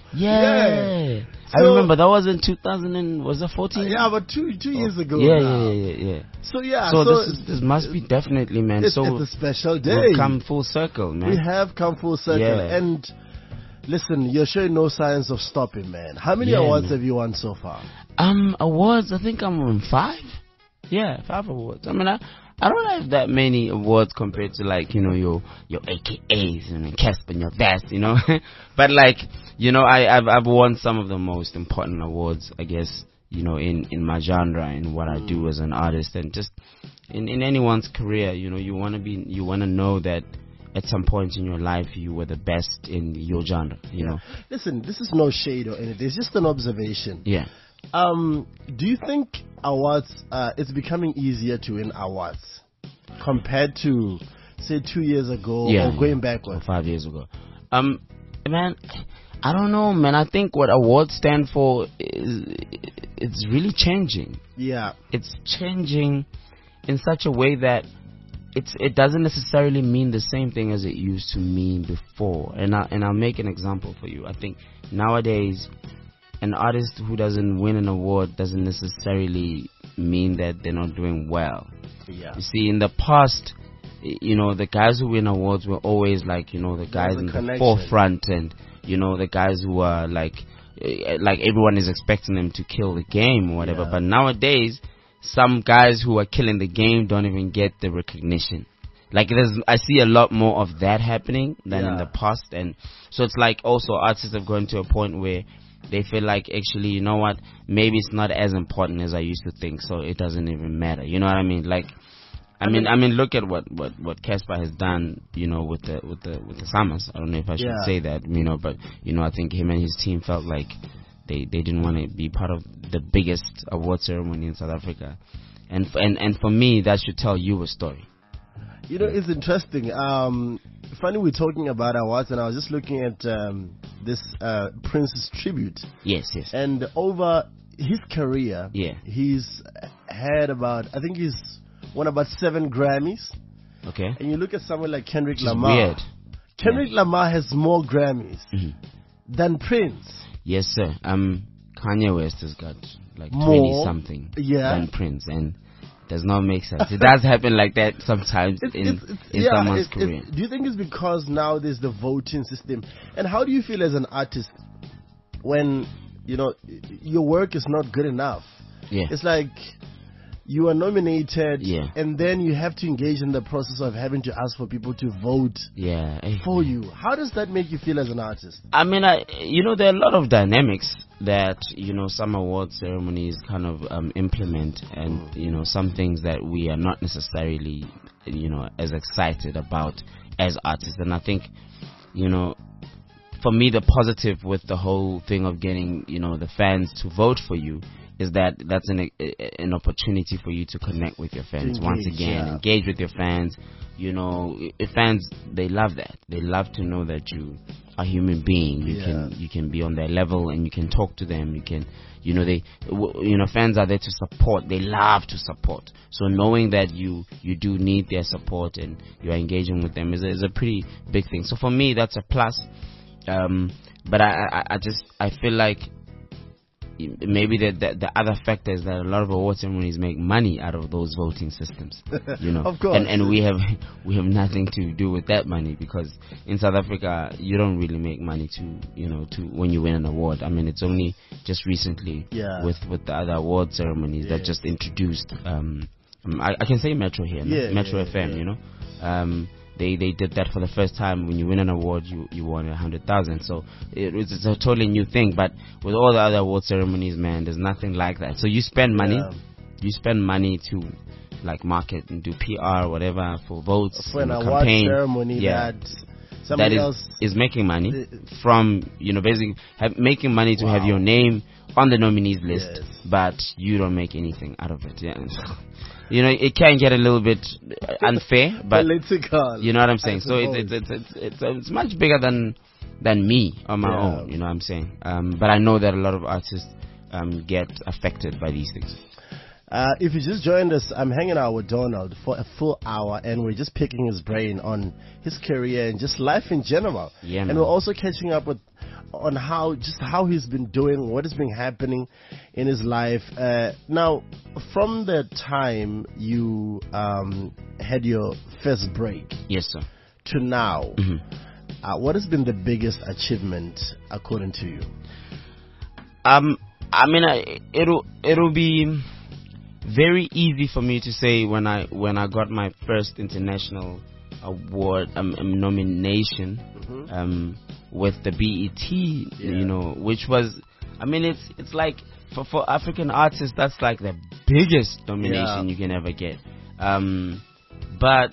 Yeah. I So- remember that was in two thousand and was it fourteen? Yeah, but two two years ago. Yeah, now. yeah, yeah, yeah, yeah. So yeah, So, so, this is, this must be definitely, man. it's, so it's a special day. we've come full circle, man. We have come full circle. Yeah. And listen, you're showing no signs of stopping, man. How many Yeah, awards man. have you won so far? Um, awards. I think I'm on five. Yeah, five awards. I mean, I, I don't have that many awards compared to like you know your your A K As and Casper and your Vast, you know. But like you know, I I've I've won some of the most important awards, I guess. You know, in in my genre and what I do as an artist, and just in in anyone's career, you know, you want to be, you want to know that at some point in your life you were the best in your genre. You know. Listen, this is no shade or anything. It's just an observation. Yeah. Um, do you think awards, uh, it's becoming easier to win awards compared to, say, two years ago Yeah, or going or backwards? five years ago. Um, man, I don't know, man. I think what awards stand for is it's really changing. Yeah. It's changing in such a way that it's it doesn't necessarily mean the same thing as it used to mean before. And I and I'll make an example for you. I think nowadays, an artist who doesn't win an award doesn't necessarily mean that they're not doing well. Yeah. You see, in the past, y- you know, the guys who win awards were always like, you know, the guys the in the connection. forefront, and you know, the guys who are like, eh, like everyone is expecting them to kill the game or whatever. Yeah. But nowadays, some guys who are killing the game don't even get the recognition. Like there's, I see a lot more of that happening than in Yeah. the past, and so it's like also artists have gone to a point where they feel like actually, you know what, maybe it's not as important as I used to think, so it doesn't even matter. You know what I mean? Like, I, I mean, mean- I mean, look at what what what Casper has done, you know, with the with the with the Summers. I don't know if I should Yeah. say that, you know, but you know, I think him and his team felt like they they didn't want to be part of the biggest award ceremony in South Africa, and f- and and for me, that should tell you a story. You know, it's interesting. Um, funny we're talking about awards, and I was just looking at um, this uh, Prince's tribute. Yes, yes, And over his career, Yeah. he's had about, I think he's won about seven Grammys. okay. And you look at someone like Kendrick Which is Lamar. weird. Kendrick Lamar has more Grammys Mhm. than Prince. Yes, sir. Um, Kanye West has got like More, twenty something yeah. than Prince, and does not make sense. It does happen like that sometimes It's- in it's- it's- in yeah, someone's it's- career. it's- do you think it's because now there's the voting system? And how do you feel as an artist when, you know, y- your work is not good enough? Yeah. It's like you are nominated, Yeah. and then you have to engage in the process of having to ask for people to vote Yeah. eh, for you. How does that make you feel as an artist? I mean, I you know there are a lot of dynamics that you know some award ceremonies kind of um, implement, and you know some things that we are not necessarily you know as excited about as artists. And I think you know for me the positive with the whole thing of getting you know the fans to vote for you is that that's an an opportunity for you to connect with your fans once engage, again, yeah. engage with your fans. You know, i- fans they love that. They love to know that you are a human being. You Yeah. can you can be on their level and you can talk to them. You can, you know, they, w- you know, fans are there to support. They love to support. So knowing that you you do need their support and you are engaging with them is a, is a pretty big thing. So for me, that's a plus. Um, but I, I I just I feel like maybe the, the the other factor is that a lot of award ceremonies make money out of those voting systems, you know. Of course. And and we have we have nothing to do with that money, because in South Africa you don't really make money to you know to when you win an award. I mean, it's only just recently Yeah. with with the other award ceremonies that Yes. just introduced. Um, um, I, I can say Metro here, no? Yeah, Metro yeah, F M, yeah. you know. Um, they they did that for the first time. When you win an award, you you won a hundred thousand. So it, it's, it's a totally new thing. But with all the other award ceremonies, man, there's nothing like that. So you spend money, Yeah. you spend money to like market and do P R, whatever, for votes, For an you know, award campaign. ceremony yeah. that that somebody is, else is making money Uh, from you know basically have, making money to have Wow. your name on the nominees list, Yes. but you don't make anything out of it. Yeah. you know, it can get a little bit unfair, but Political. you know what I'm I saying. So it's suppose. it's it's it's, it's, it's much bigger than than me on my Yeah. own. You know what I'm saying. Um, but I know that a lot of artists um get affected by these things. Uh, if you just joined us, I'm hanging out with Donald for a full hour, and we're just picking his brain on his career and just life in general. Yeah, and man. we're also catching up with on how just how he's been doing, what has been happening in his life. Uh, now, from the time you um, had your first break Yes, sir. to now, Mhm. uh, what has been the biggest achievement according to you? Um, I mean, I, it'll it'll be very easy for me to say when I when I got my first international award um, um, nomination um, with the B E T, Yeah. you know, which was, I mean, it's it's like for for African artists, that's like the biggest nomination Yeah. you can ever get. Um, but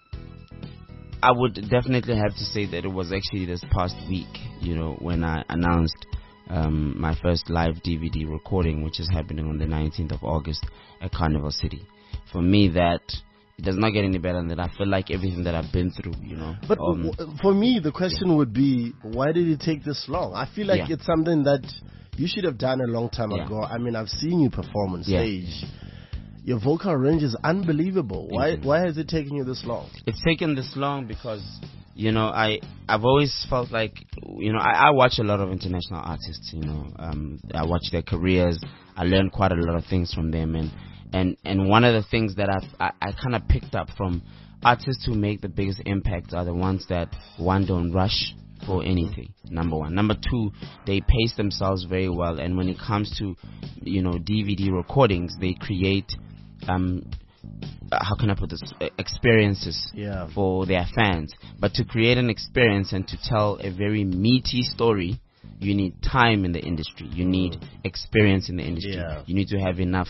I would definitely have to say that it was actually this past week, you know, when I announced um, my first live D V D recording, which is happening on the nineteenth of August at Carnival City. For me, that it does not get any better than that. I feel like everything that I've been through, you know. But um, w- for me, the question would be, why did it take this long? I feel like Yeah. it's something that you should have done a long time Yeah. ago. I mean, I've seen you perform on Yeah. stage. Your vocal range is unbelievable. Why Thank you. why has it taken you this long? it's taken this long because, you know, I I've always felt like, you know, I, I watch a lot of international artists. You know, um, I watch their careers. I learn quite a lot of things from them, and and and one of the things that I've, I I kind of picked up from artists who make the biggest impact are the ones that, one, don't rush for anything. Number one. Number two, they pace themselves very well, and when it comes to, you know, D V D recordings, they create um uh, how can I put this, Uh, experiences Yeah. for their fans. But to create an experience and to tell a very meaty story, you need time in the industry. You need experience in the industry. Yeah. You need to have enough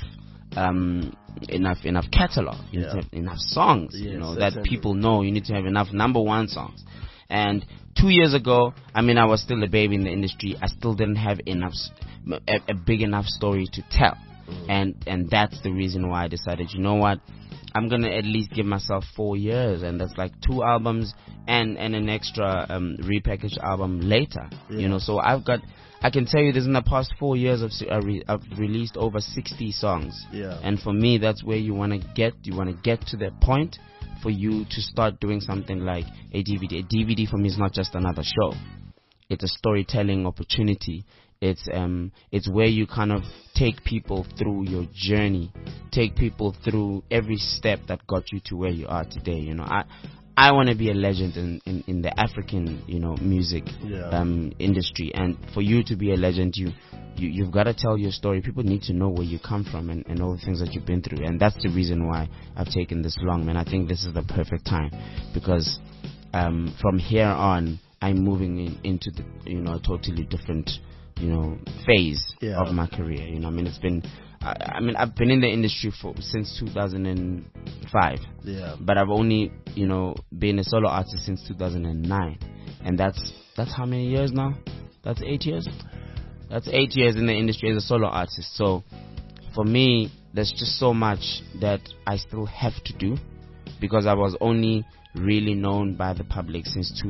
um enough enough catalog. You need Yeah. to have enough songs, you Yes, know, that certainly. people know. You need to have enough number one songs. And two years ago, I mean, I was still a baby in the industry. I still didn't have enough, s- a, a big enough story to tell. And and that's the reason why I decided, you know what, I'm gonna at least give myself four years, and that's like two albums and and an extra um, repackaged album later. Yeah. You know, so I've got, I can tell you, this in the past four years I've, se- I re- I've released over sixty songs. Yeah. And for me, that's where you wanna get. You wanna get to that point for you to start doing something like a D V D. A D V D for me is not just another show. It's a storytelling opportunity. It's um it's where you kind of take people through your journey, take people through every step that got you to where you are today. You know, I I want to be a legend in, in, in the African, you know, music Yeah. um industry, and for you to be a legend, you you you've got to tell your story. People need to know where you come from and, and all the things that you've been through, and that's the reason why I've taken this long, man. I think this is the perfect time because um from here on I'm moving in, into the, you know, a totally different, you know, phase Yeah. of my career. You know, I mean, it's been, I, I mean, I've been in the industry for since two thousand five, Yeah. but I've only, you know, been a solo artist since two thousand nine, and that's that's how many years now? That's eight years. That's eight years in the industry as a solo artist. So, for me, there's just so much that I still have to do because I was only really known by the public since two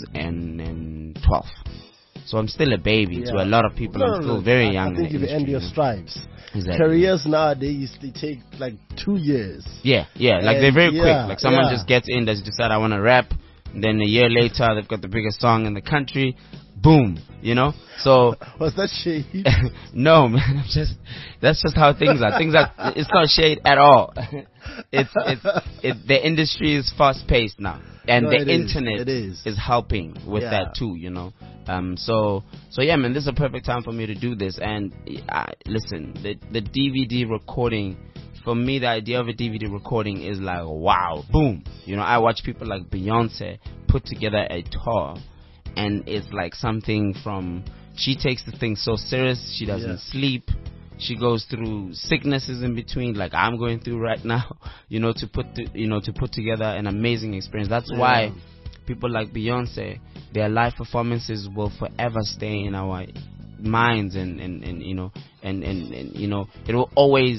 thousand twelve. So I'm still a baby to Yeah. a lot of people. No, I'm no, still no. very I, young. I in think the you've industry, ended your you know. stripes. Exactly. Careers nowadays, they take like two years. Yeah, yeah. Like And they're very yeah, quick. Like someone yeah. just gets in, they decide I want to rap. Then a year later, they've got the biggest song in the country. Boom, you know. So Was that shady? no, man. I'm just that's just how things are. Things are. It's not shade at all. It's it's it, the industry is fast paced now, and No, the it is. internet It is. helping with Yeah. that too. You know. Um. So so yeah, man. This is a perfect time for me to do this. And I, listen, the the D V D recording. For me, the idea of a D V D recording is like, wow, boom. You know, I watch people like Beyonce put together a tour, and it's like something from, she takes the thing so serious, she doesn't Yeah. sleep, she goes through sicknesses in between, like I'm going through right now, you know, to put, the, you know, to put together an amazing experience. That's Yeah. why people like Beyonce, their live performances will forever stay in our minds, and, and, and you know, and, and, and, you know, it will always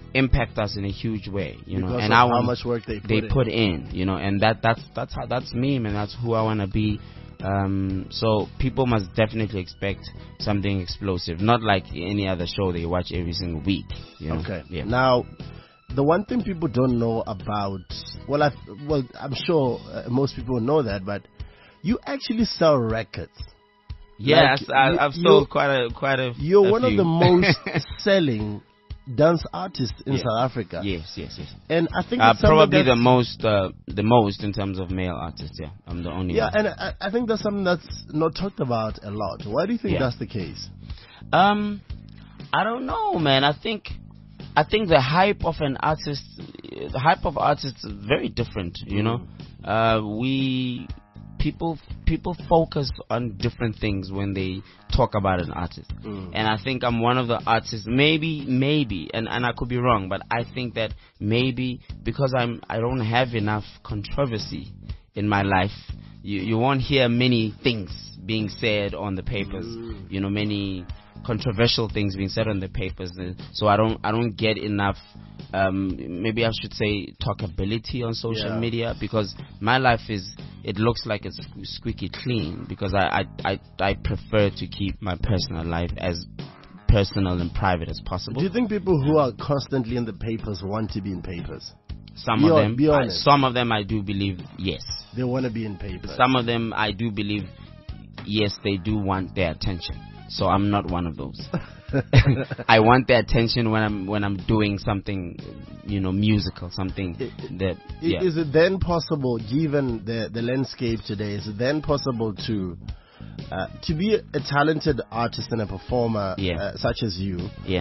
impact us in a huge way, you know. Because And of I how want much work they put they in. put in, you know, and that that's that's how that's me, man. That's who I want to be. Um, so people must definitely expect something explosive, not like any other show they watch every single week. You know? Okay. Yeah. Now, the one thing people don't know about, well, I, well, I'm sure uh, most people know that, but you actually sell records. Yes, Like, I, you- I've you- sold quite a quite a. You're a one of few. the most selling dance artists in Yeah. South Africa. Yes, yes, yes. And I think Uh, it's something probably the that's- most, uh, the most in terms of male artists. Yeah, I'm the only. Yeah, one. and I, I think that's something that's not talked about a lot. Why do you think Yeah. that's the case? Um, I don't know, man. I think, I think the hype of an artist, the hype of artists is very different. You know, uh, we people people focus on different things when they talk about an artist, Mm. and I think I'm one of the artists. Maybe, maybe, and and I could be wrong, but I think that maybe because I'm I don't have enough controversy in my life. You you won't hear many things being said on the papers. Mm. You know, many controversial things being said on the papers. Uh, So I don't I don't get enough. Um, maybe I should say talkability on social Yeah. media, because my life is it looks like it's squeaky clean, because I, I I I prefer to keep my personal life as personal and private as possible. Do you think people who are constantly in the papers want to be in papers? Some Be of hon- them, be I, honest. some of them I do believe yes. They want to be in papers. Some of them I do believe yes, they do want their attention. So I'm not one of those. I want their attention when I'm when I'm doing something, you know, musical, something that I- yeah. Is it then possible, given the, the landscape today, is it then possible to uh, to be a talented artist and a performer Yeah. uh, such as you, yeah.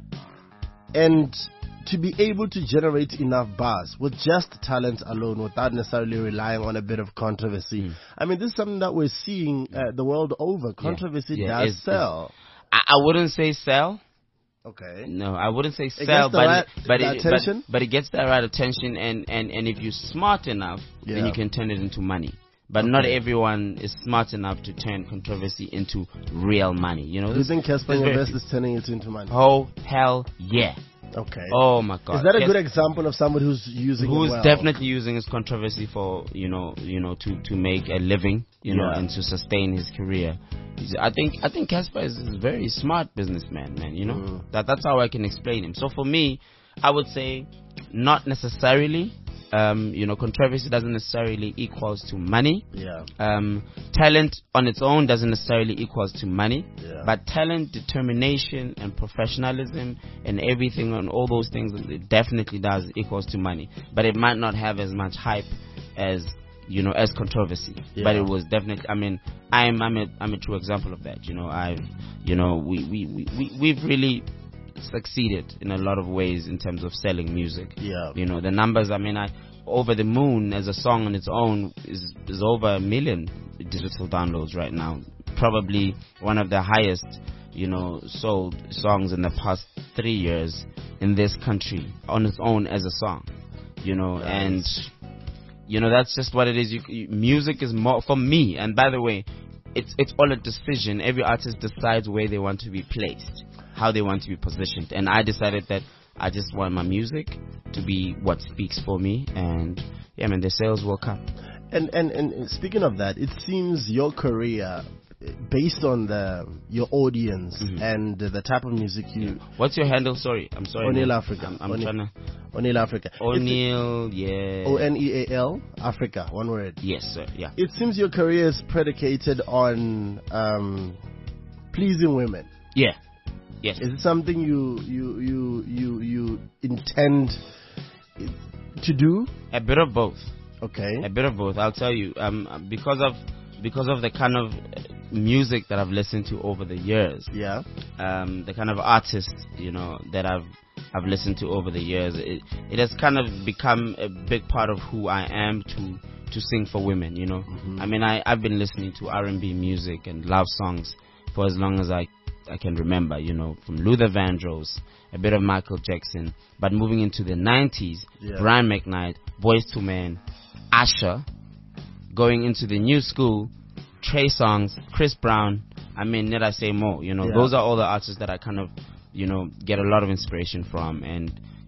and to be able to generate enough buzz with just talent alone without necessarily relying on a bit of controversy? Mm. I mean, this is something that we're seeing uh, the world over. Controversy Yeah, does it's- sell. I, I wouldn't say sell. Okay. No, I wouldn't say gets sell, the but right- it, but, the it, attention? but but it gets the right attention, and, and, and if you're smart enough, Yeah. then you can turn it into money. But not Okay. everyone is smart enough to turn controversy into real money. You know, Do you this- think Casper there's very Invest few. is turning it into money? Oh hell yeah! Okay. Oh my god! Is that a Yes. good example of somebody who's using Who's it well? definitely using his controversy for you know you know to, to make a living, you know, Yeah. and to sustain his career. He's, I think I think Casper is a very smart businessman, man. You know Mm. that that's how I can explain him. So for me, I would say not necessarily. Um, you know, controversy doesn't necessarily equals to money. Yeah. Um, talent on its own doesn't necessarily equals to money. Yeah. But talent, determination, and professionalism, and everything, and all those things, it definitely does equals to money. But it might not have as much hype as you know as controversy. Yeah. But it was definitely. I mean, I'm I'm a I'm a true example of that. You know, I've you know we we we we we've really succeeded in a lot of ways in terms of selling music. Yeah. You know, the numbers, I mean, I Over the Moon as a song on its own is, is over a million digital downloads right now. Probably one of the highest, you know, sold songs in the past three years in this country on its own as a song. You know, Nice. and, you know, that's just what it is. You, you, music is more, for me, and by the way, it's it's all a decision. Every artist decides where they want to be placed, how they want to be positioned. And I decided that I just want my music to be what speaks for me, and yeah, man, the sales will come. And, and and speaking of that, it seems your career, based on the your audience Mhm. and the type of music you, What's your handle? Sorry, I'm sorry. O'Neal man. Africa. I'm, I'm O'Neal- trying to. O'Neal Africa. O'Neal, yeah. O N E A L Africa, one word. Yes, sir. Yeah. It seems your career is predicated on um, pleasing women. Yeah. Yes. Is it something you you you you you intend to do? A bit of both. Okay. A bit of both. I'll tell you. Um, because of because of the kind of music that I've listened to over the years. Yeah. Um, the kind of artists, you know, that I've I've listened to over the years, it it has kind of become a big part of who I am to to sing for women. You know, Mhm. I mean, I I've been listening to R and B music and love songs for as long as I I can remember. You know, from Luther Vandross, a bit of Michael Jackson, but moving into the nineties, Yeah. Brian McKnight, Boyz two Men, Usher, going into the new school, Trey Songz, Chris Brown. I mean, need I say more? You know, Yeah. those are all the artists that I kind of, you know, get a lot of inspiration from. And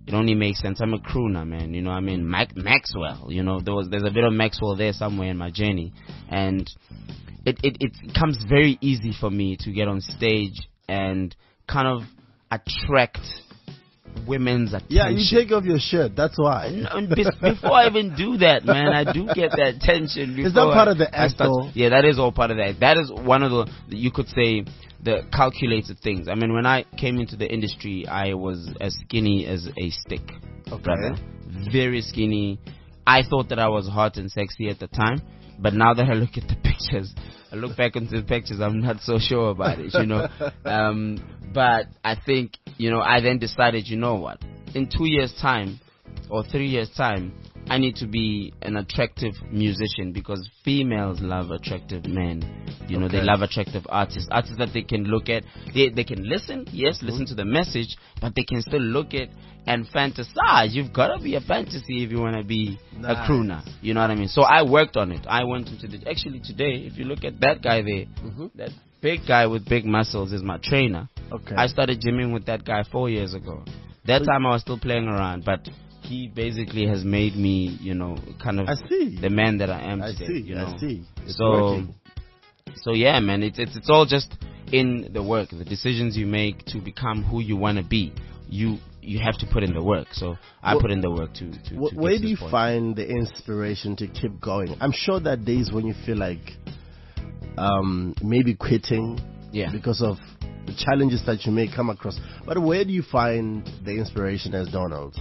it only makes sense. I'm a crooner, man. You know, I mean, Mike Maxwell. You know, there was there's a bit of Maxwell there somewhere in my journey, and it it it comes very easy for me to get on stage and kind of attract women's attention. Yeah, you take off your shirt. That's why. No, be- before I even do that, man, I do get that attention. Is that part I, of the I act, start, though? Yeah, that is all part of the act. That is one of the, you could say, the calculated things. I mean, when I came into the industry, I was as skinny as a stick, Okay. brother. Very skinny. I thought that I was hot and sexy at the time, but now that I look at the pictures, I look back into the pictures, I'm not so sure about it, you know. um, but I think, you know, I then decided, you know what, in two years' time or three years' time, I need to be an attractive musician because females love attractive men. You know, Okay. they love attractive artists, artists that they can look at. They they can listen, yes, Mm-hmm. listen to the message, but they can still look at and fantasize. You've got to be a fantasy if you want to be Nice. a crooner. You know what I mean? So I worked on it. I went into the, actually today, if you look at that guy there, Mhm. that big guy with big muscles is my trainer. Okay. I started gymming with that guy four years ago. That So- time I was still playing around, but he basically has made me, you know, kind of I see. the man that I am I today. see. You know? I see. It's So, working. so yeah, man, it's, it's it's all just in the work, the decisions you make to become who you want to be. You you have to put in the work. So I Wh- put in the work to. to, Wh- to Where get do to you this point. find the inspiration to keep going? I'm sure that days when you feel like um, maybe quitting Yeah. because of the challenges that you may come across. But where do you find the inspiration as Donald?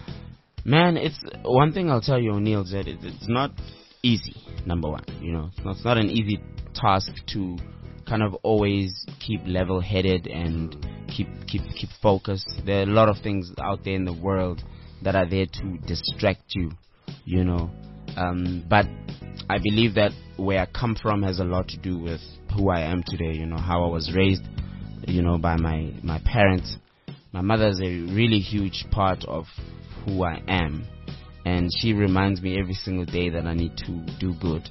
Man, it's one thing I'll tell you, O'Neal, is that it, it's not easy. Number one, you know, it's not, it's not an easy task to kind of always keep level-headed and keep keep keep focused. There are a lot of things out there in the world that are there to distract you, you know. Um, but I believe that where I come from has a lot to do with who I am today. You know, how I was raised, you know, by my my parents. My mother is a really huge part of who I am, and she reminds me every single day that I need to do good.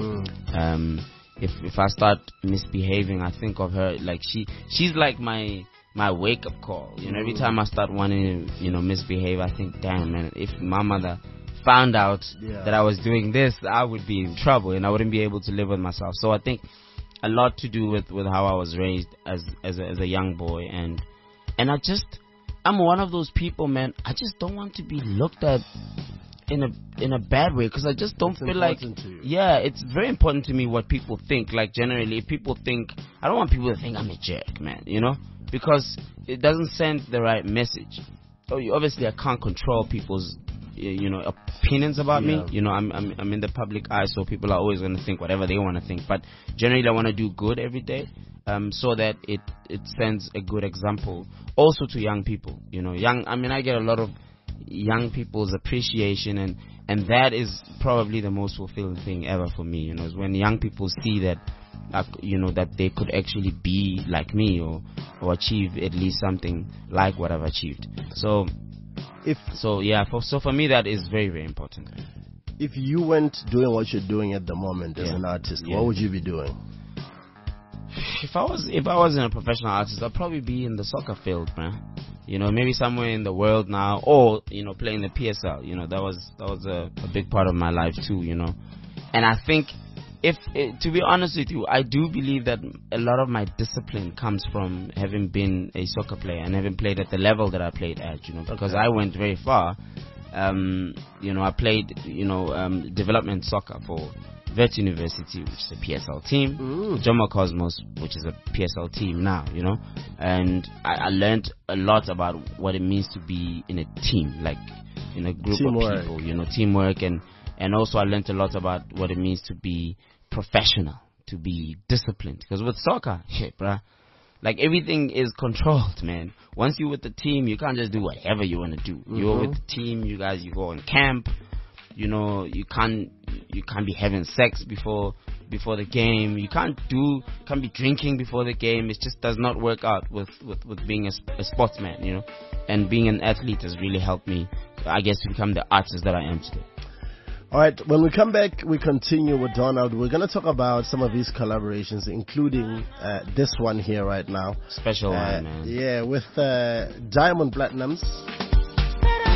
Um, if if I start misbehaving, I think of her like she she's like my my wake up call. You know, every time I start wanting to, you know, misbehave, I think, damn man, if my mother found out Yeah. that I was doing this, I would be in trouble and I wouldn't be able to live with myself. So I think a lot to do with, with how I was raised as as a, as a young boy, and and I just I'm one of those people, man. I just don't want to be looked at in a in a bad way because I just don't It's feel like important to you. yeah, it's very important to me what people think. Like generally, if people think, I don't want people to think I'm a jerk, man. You know, because it doesn't send the right message. So you- obviously, I can't control people's y- you know opinions about Yeah. me. You know, I'm I'm I'm in the public eye, so people are always going to think whatever they want to think. But generally, I want to do good every day. Um, so that it, it sends a good example also to young people. You know, young. I mean, I get a lot of young people's appreciation, and and that is probably the most fulfilling thing ever for me. You know, is when young people see that, uh, you know, that they could actually be like me or or achieve at least something like what I've achieved. So, If so yeah. For so for me, that is very very important. if you weren't doing what you're doing at the moment as Yeah. an artist, Yeah. what would you be doing? If I was if I wasn't a professional artist, I'd probably be in the soccer field, man. You know, maybe somewhere in the world now, or you know, playing the P S L. You know, that was that was a, a big part of my life too. You know, and I think if eh, to be honest with you, I do believe that a lot of my discipline comes from having been a soccer player and having played at the level that I played at. You know, because I went very far. Um, you know, I played you know um, development soccer for Vet University, which is a P S L team, Mm. Jomo Cosmos, which is a P S L team now, you know, and I, I learned a lot about what it means to be in a team, like in a group Teamwork. of people, you know, teamwork, and and also I learned a lot about what it means to be professional, to be disciplined, because with soccer, shit, bruh, like everything is controlled, man. Once you're with the team, you can't just do whatever you want to do. You're Mhm. with the team, you guys, you go on camp. You know, you can't you can't be having sex before before the game. You can't do can't be drinking before the game. It just does not work out with with, with being a, sp- a sportsman, you know. And being an athlete has really helped me, I guess, to become the artist that I am today. All right, when we come back, we continue with Donald. We're going to talk about some of his collaborations, including uh, this one here right now. Special Uh, one, man. yeah, with uh, Diamond Platinums.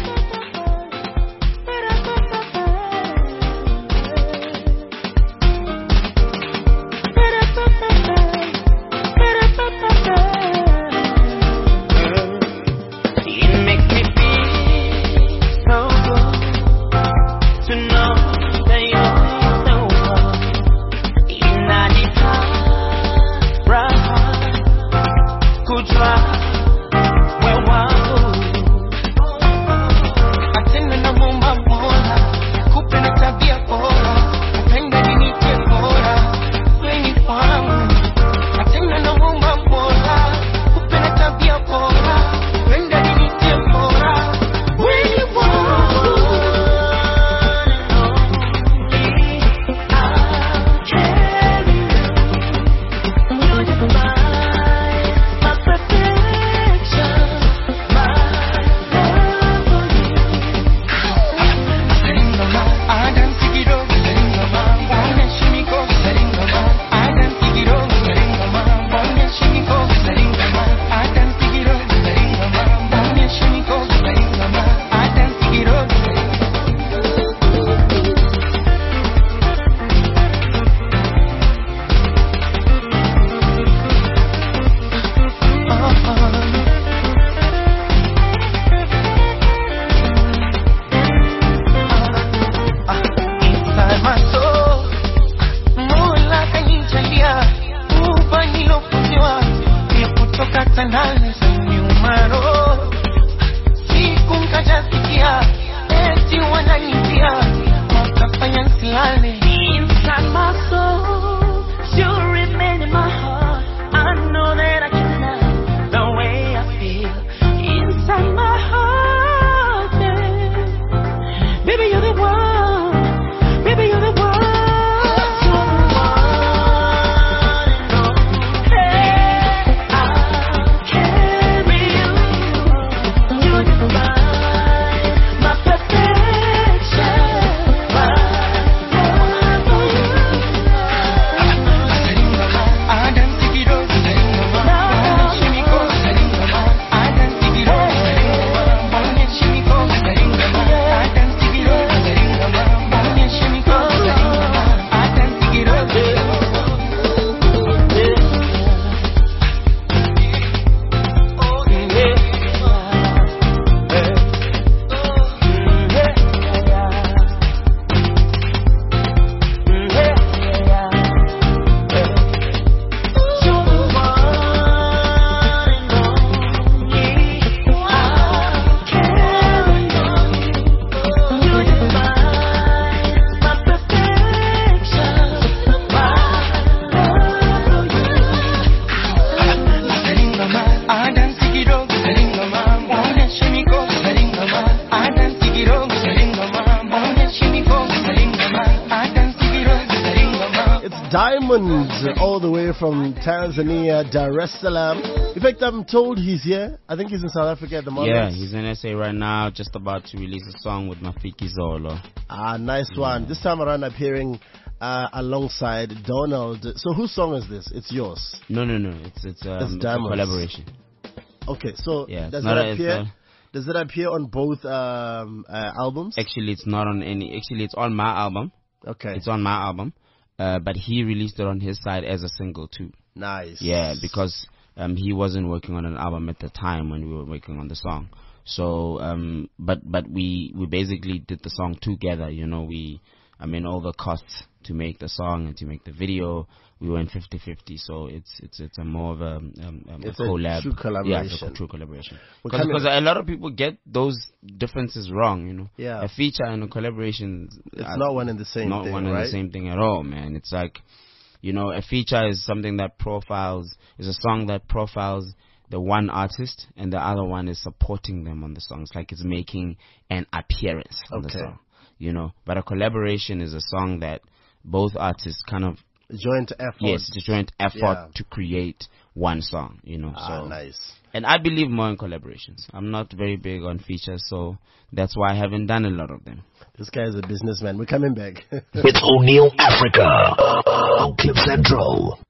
Diamond, all the way from Tanzania, Dar es Salaam. In fact, I'm told he's here. I think he's in South Africa at the moment. Yeah, he's in S A right now, just about to release a song with Mafiki Zolo. Ah, nice one. This time around, appearing uh, alongside Donald. So, whose song is this? It's yours. No, no, no. It's it's, um, It's it's a Diamond's. collaboration. Okay, so Yeah, it's does not it a- it's appear? a- Does it appear on both um, uh, albums? Actually, it's not on any. Actually, it's on my album. Okay, It's on my album. Uh, but he released it on his side as a single too. nice. Yeah, because um, he wasn't working on an album at the time when we were working on the song. So, um, but but we we basically did the song together. You know, we I mean all the costs to make the song and to make the video, we went fifty-fifty. So it's it's it's a more of a, um, um, It's a a collab. true Yeah, it's a collaboration. true collaboration. We're coming- Because a lot of people get those differences wrong. You know, Yeah. a feature and a collaboration. It's are not one and the same not thing, one and right? the same thing at all, man. It's like, you know, a feature is something that profiles, is a song that profiles the one artist, and the other one is supporting them on the song. It's like it's making an appearance on the Okay. song, you know. But a collaboration is a song that both artists kind of, Joint effort. yes, it's a joint effort Yeah. to create one song, you know. Ah, so nice. And I believe more in collaborations. I'm not very big on features, so that's why I haven't done a lot of them. This guy is a businessman. We're coming back. It's O'Neill Africa on Clip Central.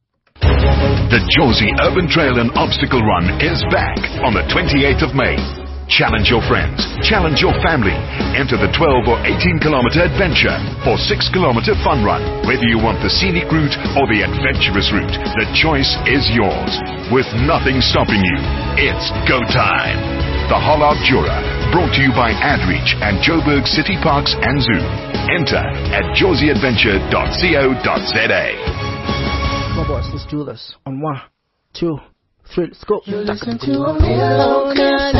The Josie Urban Trail and Obstacle Run is back on the twenty-eighth of May. Challenge your friends, challenge your family. Enter the twelve or eighteen kilometer adventure or six kilometer fun run. Whether you want the scenic route or the adventurous route, the choice is yours. With nothing stopping you, it's go time. The Hollard Jura, brought to you by AdReach and Joburg City Parks and Zoo. Enter at josie adventure dot co dot za. Come on, boys, let's do this. On one, two, three, let's go. You listen to a real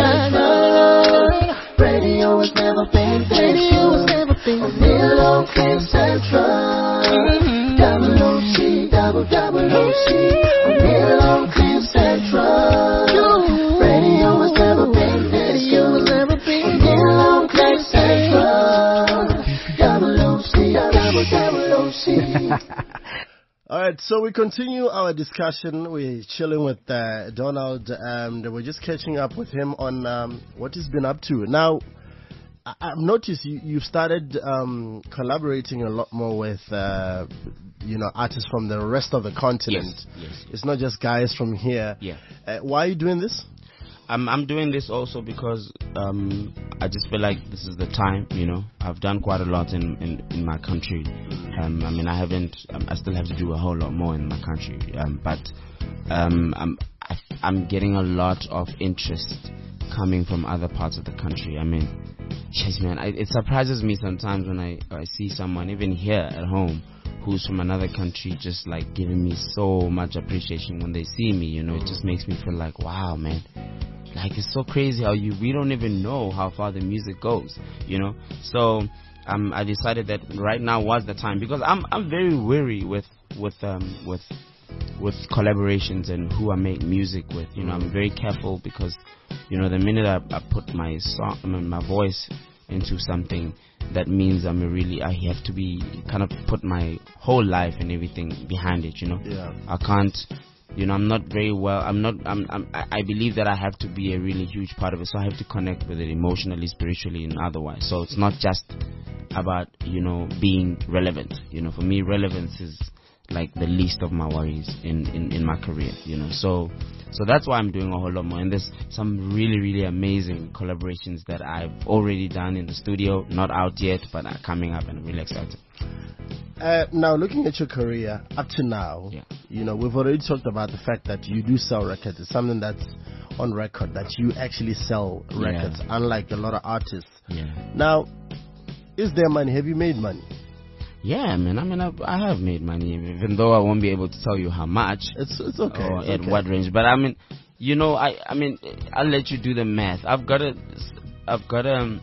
Central. Radio has never been Radio has never been Real Clip Central. Double O C, double double O C. Real Clip Central. Radio has never been Radio has never been Real Clip Central. Double O C, double double O C. All right, so we continue our discussion. We're chilling with uh, Donald, and we're just catching up with him on um, what he's been up to. Now, I- I've noticed you, you've started um, collaborating a lot more with, uh, you know, artists from the rest of the continent. Yes, yes. It's not just guys from here. Yeah. Uh, why are you doing this? I'm I'm doing this also because um, I just feel like this is the time, you know. I've done quite a lot in, in, in my country. Um, I mean, I haven't. Um, I still have to do a whole lot more in my country. Um, but um, I'm I, I'm getting a lot of interest coming from other parts of the country. I mean, jeez, man, I, it surprises me sometimes when I I see someone even here at home who's from another country just like giving me so much appreciation when they see me. You know, it just makes me feel like, wow, man. Like, it's so crazy how you we don't even know how far the music goes, you know. So um, I decided that right now was the time, because I'm I'm very wary with with um with with collaborations and who I make music with. You know, I'm very careful because, you know, the minute I, I put my song, I mean, my voice into something, that means I'm a really I have to be kind of put my whole life and everything behind it. You know, Yeah. I can't. You know, I'm not very well. I'm not. I'm, I'm. I believe that I have to be a really huge part of it. So I have to connect with it emotionally, spiritually, and otherwise. So it's not just about, you know, being relevant. You know, for me, relevance is like the least of my worries in, in, in my career. You know, so so that's why I'm doing a whole lot more. And there's some really really amazing collaborations that I've already done in the studio, not out yet, but are coming up, and I'm really excited. Uh, now, looking at your career up to now, Yeah. you know, we've already talked about the fact that you do sell records. It's something that's on record, that you actually sell records, Yeah. unlike a lot of artists. Yeah. Now, is there money? Have you made money? Yeah, man. I mean, I, I have made money, even though I won't be able to tell you how much It's it's okay. or it's at okay. what range. But I mean, you know, I I mean, I'll let you do the math. I've got a, I've got um,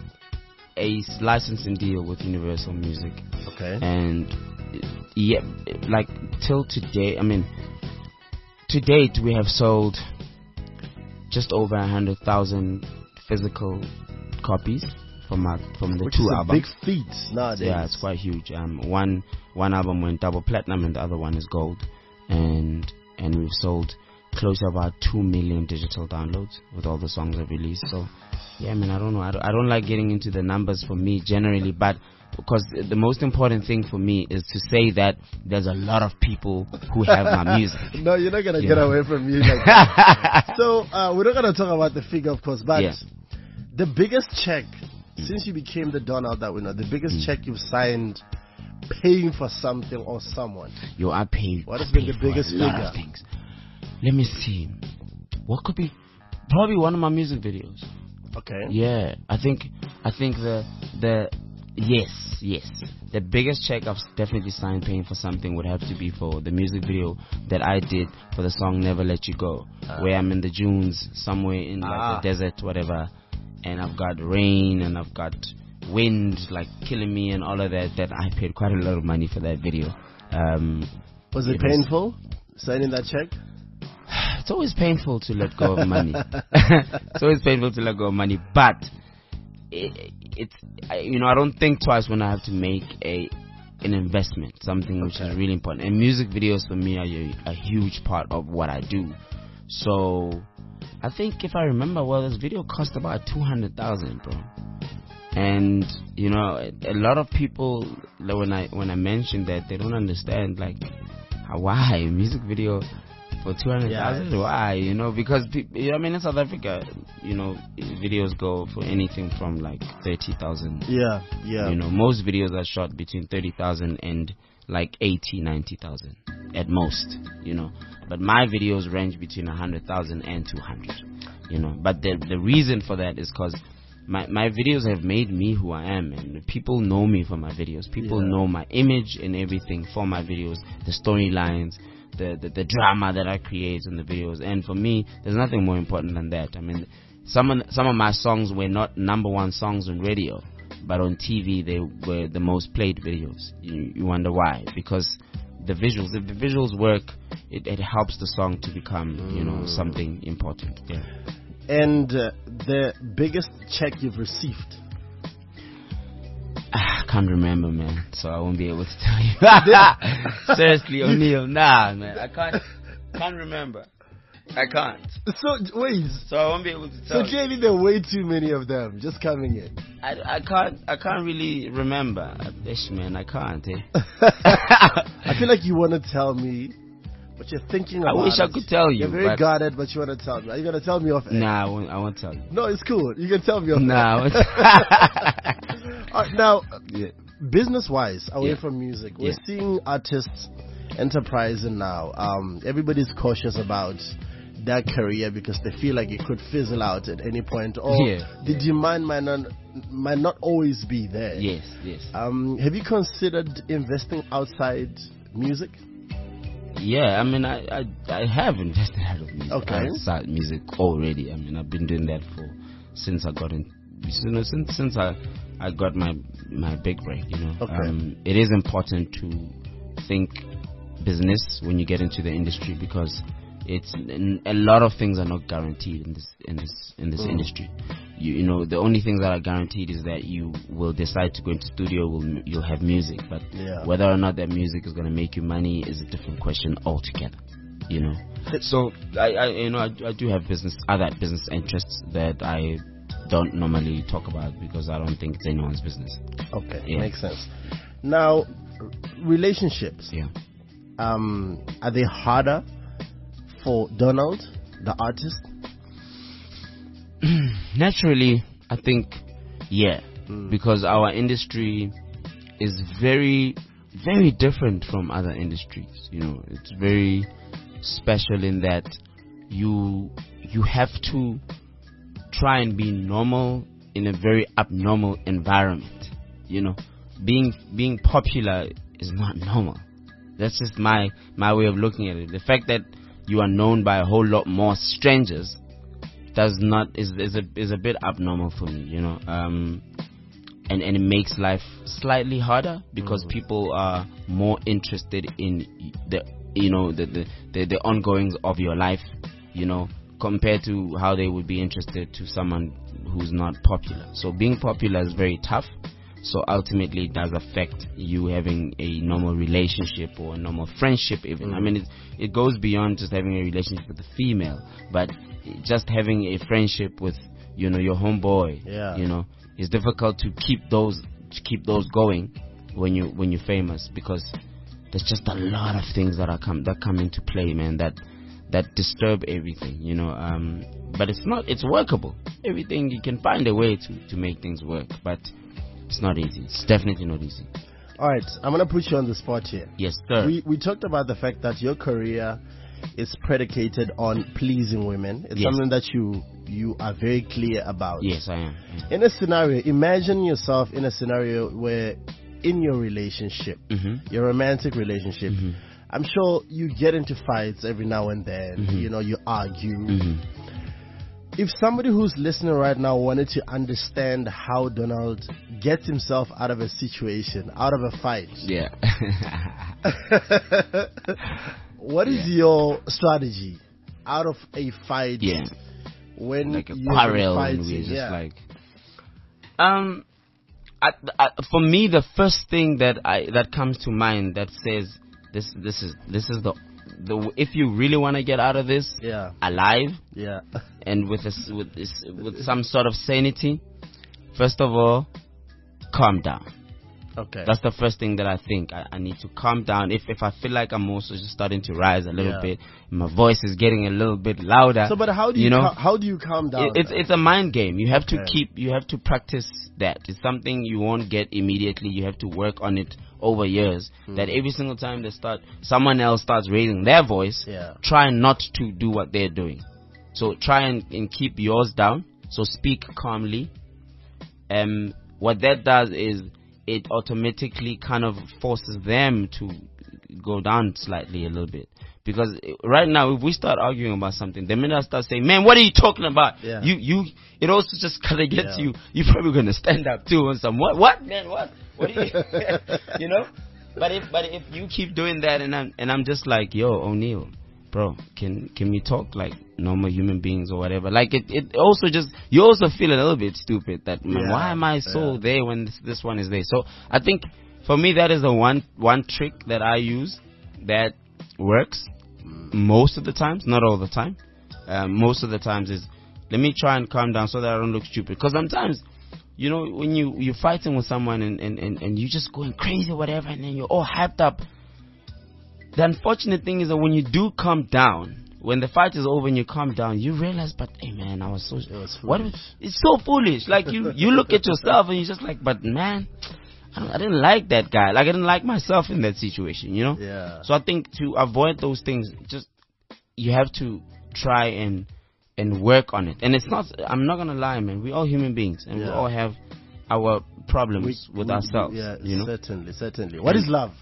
a licensing deal with Universal Music, Okay. and yeah, like till today, I mean, to date we have sold just over a hundred thousand physical copies from my from the Which two is a albums. big feat nowadays. Yeah, it's quite huge. Um, one one album went double platinum and the other one is gold, and and we've sold close to about two million digital downloads with all the songs I've released. So yeah, I mean, I don't know. I don't, I don't like getting into the numbers for me generally, but because the most important thing for me is to say that there's a lot of people who have my music. No, you're not gonna Yeah. get away from me like that. So uh, we're not gonna talk about the figure, of course, but Yeah. the biggest check since you became the Donald that we know, the biggest Mm. check you've signed, paying for something or someone. Yo, I pay. What has I been pay the for biggest a lot figure? of things. Let me see. What could be? Probably one of my music videos. Okay. Yeah, I think I think the the yes yes the biggest check I've definitely signed paying for something would have to be for the music video that I did for the song Never Let You Go, where I'm in the dunes somewhere in like Ah. the desert, whatever, and I've got rain and I've got wind like killing me and all of that. That I paid quite a lot of money for that video. Um, Was it, It was- painful signing that check? it's always painful to let go of money. It's always painful to let go of money, but it, it's I, you know I don't think twice when I have to make a an investment, something which is really important. And music videos for me are a, a huge part of what I do. So I think if I remember well, this video cost about two hundred thousand, bro. And you know, a, a lot of people like, when I when I mention that, they don't understand like how, why a music video for two hundred thousand. Yeah. Why? You know, because people, you know, I mean, in South Africa, you know, videos go for anything from like thirty thousand. Yeah, yeah. You know, most videos are shot between thirty thousand and like eighty, ninety thousand at most. You know, but my videos range between a hundred thousand and two hundred. You know, but the the reason for that is because my my videos have made me who I am, and people know me for my videos. People Yeah. know my image and everything for my videos, the storylines, the, the the drama that I create in the videos. And for me, there's nothing more important than that. I mean, some of, some of my songs were not number one songs on radio, but on T V they were the most played videos. You, you wonder why? Because the visuals, if the visuals work, it, it helps the song to become, you know, something important. Yeah. And uh, the biggest check you've received? I can't remember, man, so I won't be able to tell you. Seriously, O'Neal, nah, man, I can't, can't remember. I can't. So wait, So I won't be able to so tell you. clearly there are way too many of them just coming in. I, I can't, I can't really remember. Ish, man, I can't. Eh? I feel like you want to tell me, but you're thinking I about wish I it. could tell you, You're very but- guarded, but you want to tell me. Are you going to tell me off air? Nah, I won't, I won't tell you. No, it's cool. You can tell me off Nah, I air. won't. All right, now, Yeah. business-wise, away Yeah. from music, we're Yeah. seeing artists enterprising now. Um, everybody's cautious about their career because they feel like it could fizzle out at any point, or Yeah. the demand might not might not always be there. Yes, yes. Um, have you considered investing outside music? Yeah, I mean, I, I, I have invested out of music, Okay. outside music already. I mean, I've been doing that for since I got in, you know, since since I, I got my my big break. You know, Okay. um, it is important to think business when you get into the industry because it's n- a lot of things are not guaranteed in this in this in this Mm. industry. You, you know, the only things that are guaranteed is that you will decide to go into studio, will you'll have music, but Yeah. whether or not that music is going to make you money is a different question altogether. You know, so I, I you know I, I do have business other business interests that I don't normally talk about because I don't think it's anyone's business. Okay, Yeah. makes sense. Now, r- relationships. Yeah. Um, are they harder for Donald, the artist? Naturally, I think, yeah, Mm. because our industry is very, very different from other industries. You know, it's very special in that you you have to try and be normal in a very abnormal environment. You know, being being popular is not normal. That's just my my way of looking at it. The fact that you are known by a whole lot more strangers does not is is a is a bit abnormal for me, you know. Um, and and it makes life slightly harder because people are more interested in the you know the the the, the ongoings of your life, you know, compared to how they would be interested to someone who's not popular. So being popular is very tough. So ultimately it does affect you having a normal relationship or a normal friendship even. Mm. I mean, it, it goes beyond just having a relationship with a female, but just having a friendship with, you know, your homeboy, yeah. you know, it's difficult to keep those to keep those going when you when you're famous, because there's just a lot of things that are come that come into play, man, that that disturb everything, you know. Um, but it's not it's workable. Everything, you can find a way to to make things work, but it's not easy. It's definitely not easy. All right, I'm gonna put you on the spot here. Yes, sir. We we talked about the fact that your career is predicated on pleasing women. It's yes. something that you you are very clear about. Yes, I am. Yeah. In a scenario, imagine yourself in a scenario where, in your relationship, mm-hmm. your romantic relationship, mm-hmm. I'm sure you get into fights every now and then. Mm-hmm. You know, you argue. Mm-hmm. If somebody who's listening right now wanted to understand how Donald gets himself out of a situation, out of a fight, yeah. what is yeah. your strategy out of a fight? Yeah. When like a you're quarrel, fighting, and we're just yeah. like, um, I, I, for me, the first thing that I that comes to mind that says this, this is this is the the if you really want to get out of this, yeah. alive, yeah, and with this with this with some sort of sanity, first of all, calm down. Okay. That's the first thing that I think. I, I need to calm down. If if I feel like I'm also just starting to rise a little yeah. bit, my voice is getting a little bit louder. So, but how do you, you know, cal- how do you calm down? It, it's it's a mind game. You have okay. to keep. You have to practice that. It's something you won't get immediately. You have to work on it over years. Mm. That every single time they start, someone else starts raising their voice. Yeah. Try not to do what they're doing. So try and, and keep yours down. So speak calmly. Um, what that does is, it automatically kind of forces them to go down slightly a little bit. Because right now, if we start arguing about something, the minute I start saying, man, what are you talking about? Yeah. You, you, it also just kind of gets yeah. you, you're probably going to stand up too and some, what, what, man, what? What are you, you know? But if, but if you keep doing that and I'm, and I'm just like, yo, O'Neal, bro, can, can we talk like normal human beings or whatever? Like it, it also just, you also feel a little bit stupid that, man, yeah. why am I so yeah. there when this, this one is there? So I think for me, that is the one, one trick that I use that works most of the times, not all the time. Um, most of the times is, let me try and calm down so that I don't look stupid. Because sometimes, you know, when you, you're fighting with someone and, and, and, and you're just going crazy or whatever, and then you're all hyped up. The unfortunate thing is that when you do calm down, when the fight is over and you calm down, you realize, but hey man, I was so, it was what? It's so foolish. Like you, you look at yourself and you're just like, but man, I, don't, I didn't like that guy. Like I didn't like myself in that situation, you know? Yeah. So I think to avoid those things, just, you have to try and, and work on it. And it's not, I'm not gonna lie, man, we're all human beings and yeah. we all have our problems we, with we, ourselves. Yeah, you know? certainly, certainly. What is love?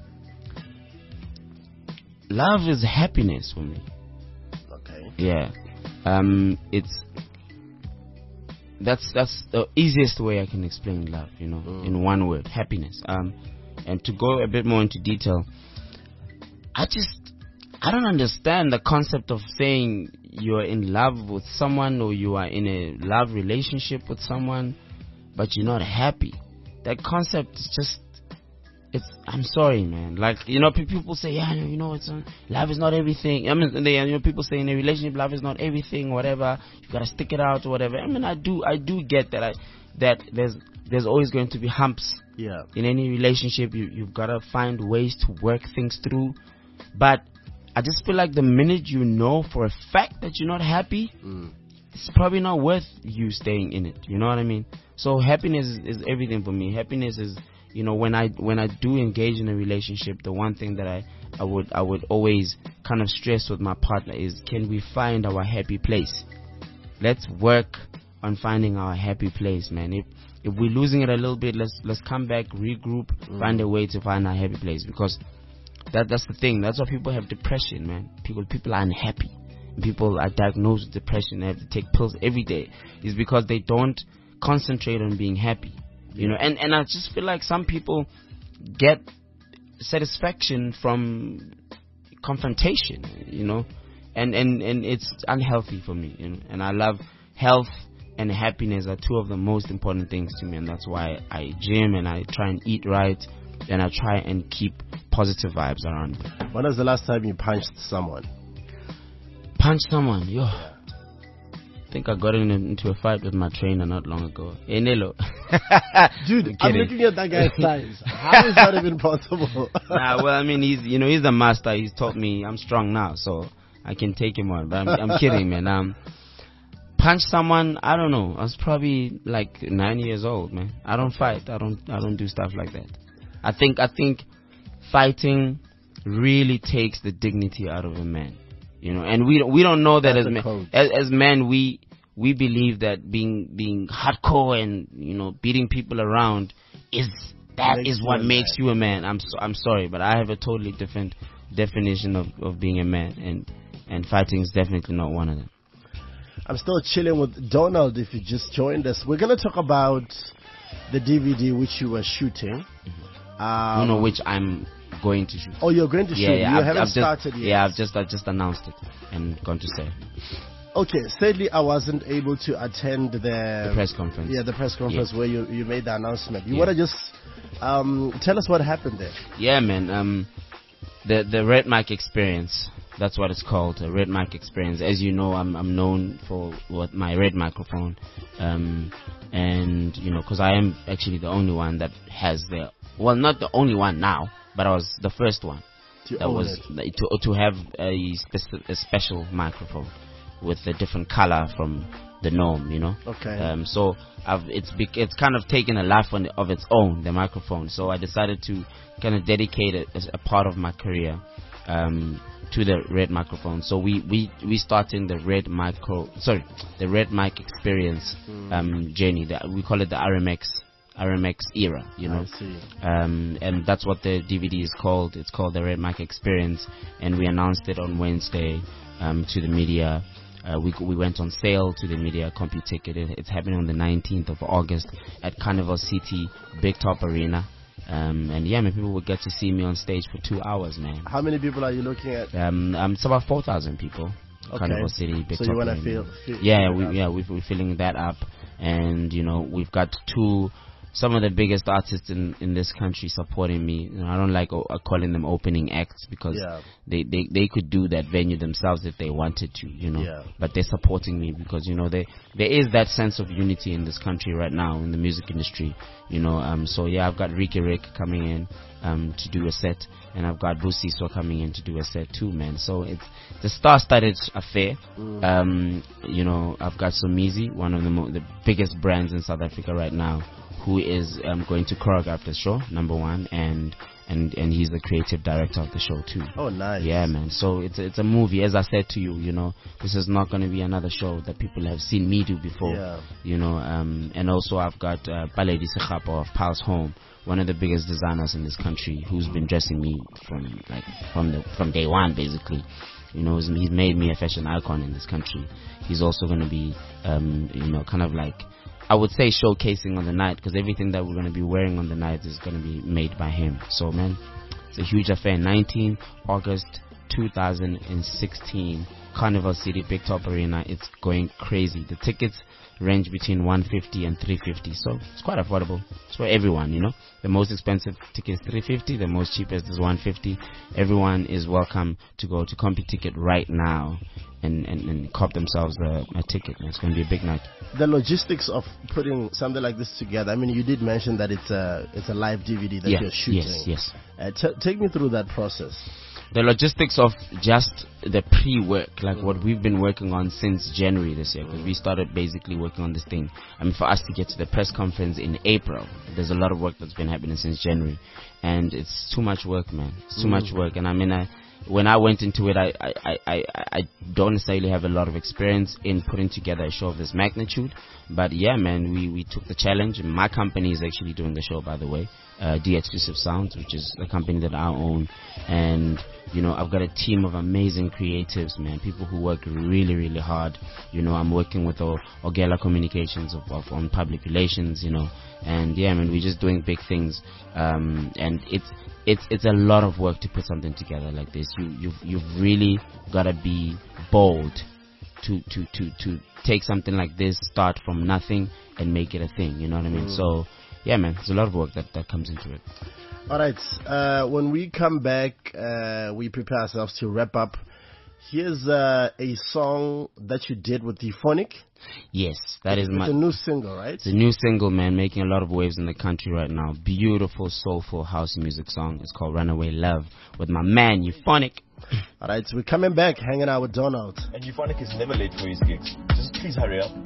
Love is happiness for me. Okay. Yeah. Um, it's, that's, that's the easiest way I can explain love, you know, mm. in one word, happiness. Um, and to go a bit more into detail, I just, I don't understand the concept of saying you're in love with someone or you are in a love relationship with someone, but you're not happy. That concept is just, it's, I'm sorry, man. Like, you know, people say, yeah, you know, it's, uh, love is not everything. I mean, they, you know, people say in a relationship, love is not everything, whatever. You gotta stick it out or whatever. I mean, I do, I do get that. I, that there's, there's always going to be humps. Yeah. In any relationship, you, you've gotta find ways to work things through. But I just feel like the minute you know for a fact that you're not happy, mm. it's probably not worth you staying in it. You know what I mean? So happiness is, is everything for me. Happiness is, you know, when I when I do engage in a relationship, the one thing that I, I would I would always kind of stress with my partner is, can we find our happy place? Let's work on finding our happy place, man. If if we're losing it a little bit, let's let's come back, regroup, mm. find a way to find our happy place. Because that that's the thing. That's why people have depression, man. People people are unhappy. People are diagnosed with depression. They have to take pills every day. It's because they don't concentrate on being happy. You know, and, and I just feel like some people get satisfaction from confrontation, you know, and, and, and it's unhealthy for me, you know. And I love health and happiness are two of the most important things to me, and that's why I gym and I try and eat right, and I try and keep positive vibes around me. When was the last time you punched someone? Punch someone, yo. I think I got in, into a fight with my trainer not long ago. Hey, Nelo. Dude, I'm, I'm looking at that guy's size. How is that even possible? Nah, well, I mean, he's, you know, he's the master. He's taught me I'm strong now, so I can take him on. But I'm, I'm kidding, man. Um, punch someone, I don't know. I was probably like nine years old, man. I don't fight. I don't. I don't do stuff like that. I think. I think fighting really takes the dignity out of a man. You know, and we don't, we don't know that as men. As, as men, we we believe that being being hardcore and, you know, beating people around is that makes is what makes man. you a man. I'm so, I'm sorry, but I have a totally different definition of, of being a man, and and fighting is definitely not one of them. I'm still chilling with Donald. If you just joined us, we're gonna talk about the D V D which you were shooting. Mm-hmm. Um, you know, which I'm going to shoot. Oh, you're going to yeah, shoot. Yeah, you I've, haven't I've started just, yet. Yeah, I've just I just announced it and gone to say. Okay, sadly I wasn't able to attend the, the press conference. Yeah, the press conference yeah. where you you made the announcement. You yeah. want to just um, tell us what happened there? Yeah, man. Um, the the Red Mic Experience. That's what it's called, the Red Mic Experience. As you know, I'm I'm known for what my red microphone, um, and you know, because I am actually the only one that has the well, not the only one now, but I was the first one to that was it. to to have a, speci- a special microphone with a different color from the norm, you know. Okay. Um, so I've it's bec- it's kind of taken a life on, of its own, the microphone. So I decided to kind of dedicate it as a part of my career. Um, to the Red Microphone. So we, we, we starting the Red Micro, sorry, the Red Mic Experience mm. um, journey. The, we call it the R M X, R M X era, you know. I see. Um, and that's what the D V D is called. It's called the Red Mic Experience, and we announced it on Wednesday um, to the media. Uh, we we went on sale to the media, CompuTicket. It, it's happening on the nineteenth of August at Carnival City Big Top Arena. Um, and yeah, man, people will get to see me on stage for two hours, man. How many people are you looking at? Um, um it's about four thousand people. Okay. Carnival City, Big so Top you want to Arena. feel, feel? Yeah, we, yeah, we, we're filling that up, and you know, we've got two. Some of the biggest artists in, in this country supporting me. You know, I don't like o- calling them opening acts because yeah. they, they, they could do that venue themselves if they wanted to, you know. Yeah. But they're supporting me because, you know, they, there is that sense of unity in this country right now in the music industry, you know. Um, so, yeah, I've got Ricky Rick coming in um, to do a set, and I've got Busiso coming in to do a set too, man. So it's the star-studded affair. Mm. Um, you know, I've got Somizi, one of the, mo- the biggest brands in South Africa right now, who is um, going to choreograph the show, number one, and and and he's the creative director of the show too. Oh, nice. Yeah, man. So it's it's a movie. As I said to you, you know, this is not going to be another show that people have seen me do before. Yeah. You know, um, and also I've got uh, Paledi Sekhapo of Pulse Home, one of the biggest designers in this country, who's been dressing me from like from the from day one, basically. You know, he's made me a fashion icon in this country. He's also going to be, um, you know, kind of like, I would say showcasing on the night, because everything that we're going to be wearing on the night is going to be made by him. So, man, it's a huge affair. nineteenth of August two thousand sixteen, Carnival City Big Top Arena. It's going crazy. The tickets range between one hundred fifty and three hundred fifty, so it's quite affordable. It's for everyone, you know. The most expensive ticket is three hundred fifty, the most cheapest is one hundred fifty. Everyone is welcome to go to CompuTicket right now and, and, and cop themselves a, a ticket. It's going to be a big night. The logistics of putting something like this together, I mean, you did mention that it's a it's a live D V D that yeah, you're shooting. Yes, yes. Uh, t- take me through that process. The logistics of just the pre-work, like mm. what we've been working on since January this year, because we started basically working on this thing. I mean, for us to get to the press conference in April, there's a lot of work that's been happening since January, and it's too much work, man. It's too mm. much work, and I mean, I, when I went into it, I, I, I, I don't necessarily have a lot of experience in putting together a show of this magnitude, but yeah, man, we, we took the challenge. My company is actually doing the show, by the way, uh, D Exclusive Sounds, which is the company that I own, and You know, I've got a team of amazing creatives, man. People who work really, really hard. You know, I'm working with O- Ogela Communications of, of, on public relations, you know. And yeah, man, we're just doing big things. Um, and it's, it's, it's a lot of work to put something together like this. You, you've, you've really gotta be bold to, to, to, to take something like this, start from nothing and make it a thing. You know what I mean? Mm. So, yeah, man, there's a lot of work that, that comes into it. All right. Uh, when we come back, uh, we prepare ourselves to wrap up. Here's uh, a song that you did with Euphonic. Yes, that is it's my... It's a new single, right? It's a new single, man, making a lot of waves in the country right now. Beautiful, soulful house music song. It's called Runaway Love with my man, Euphonic. All right, so we're coming back, hanging out with Donald. And Euphonic is never late for his gigs. Just please hurry up.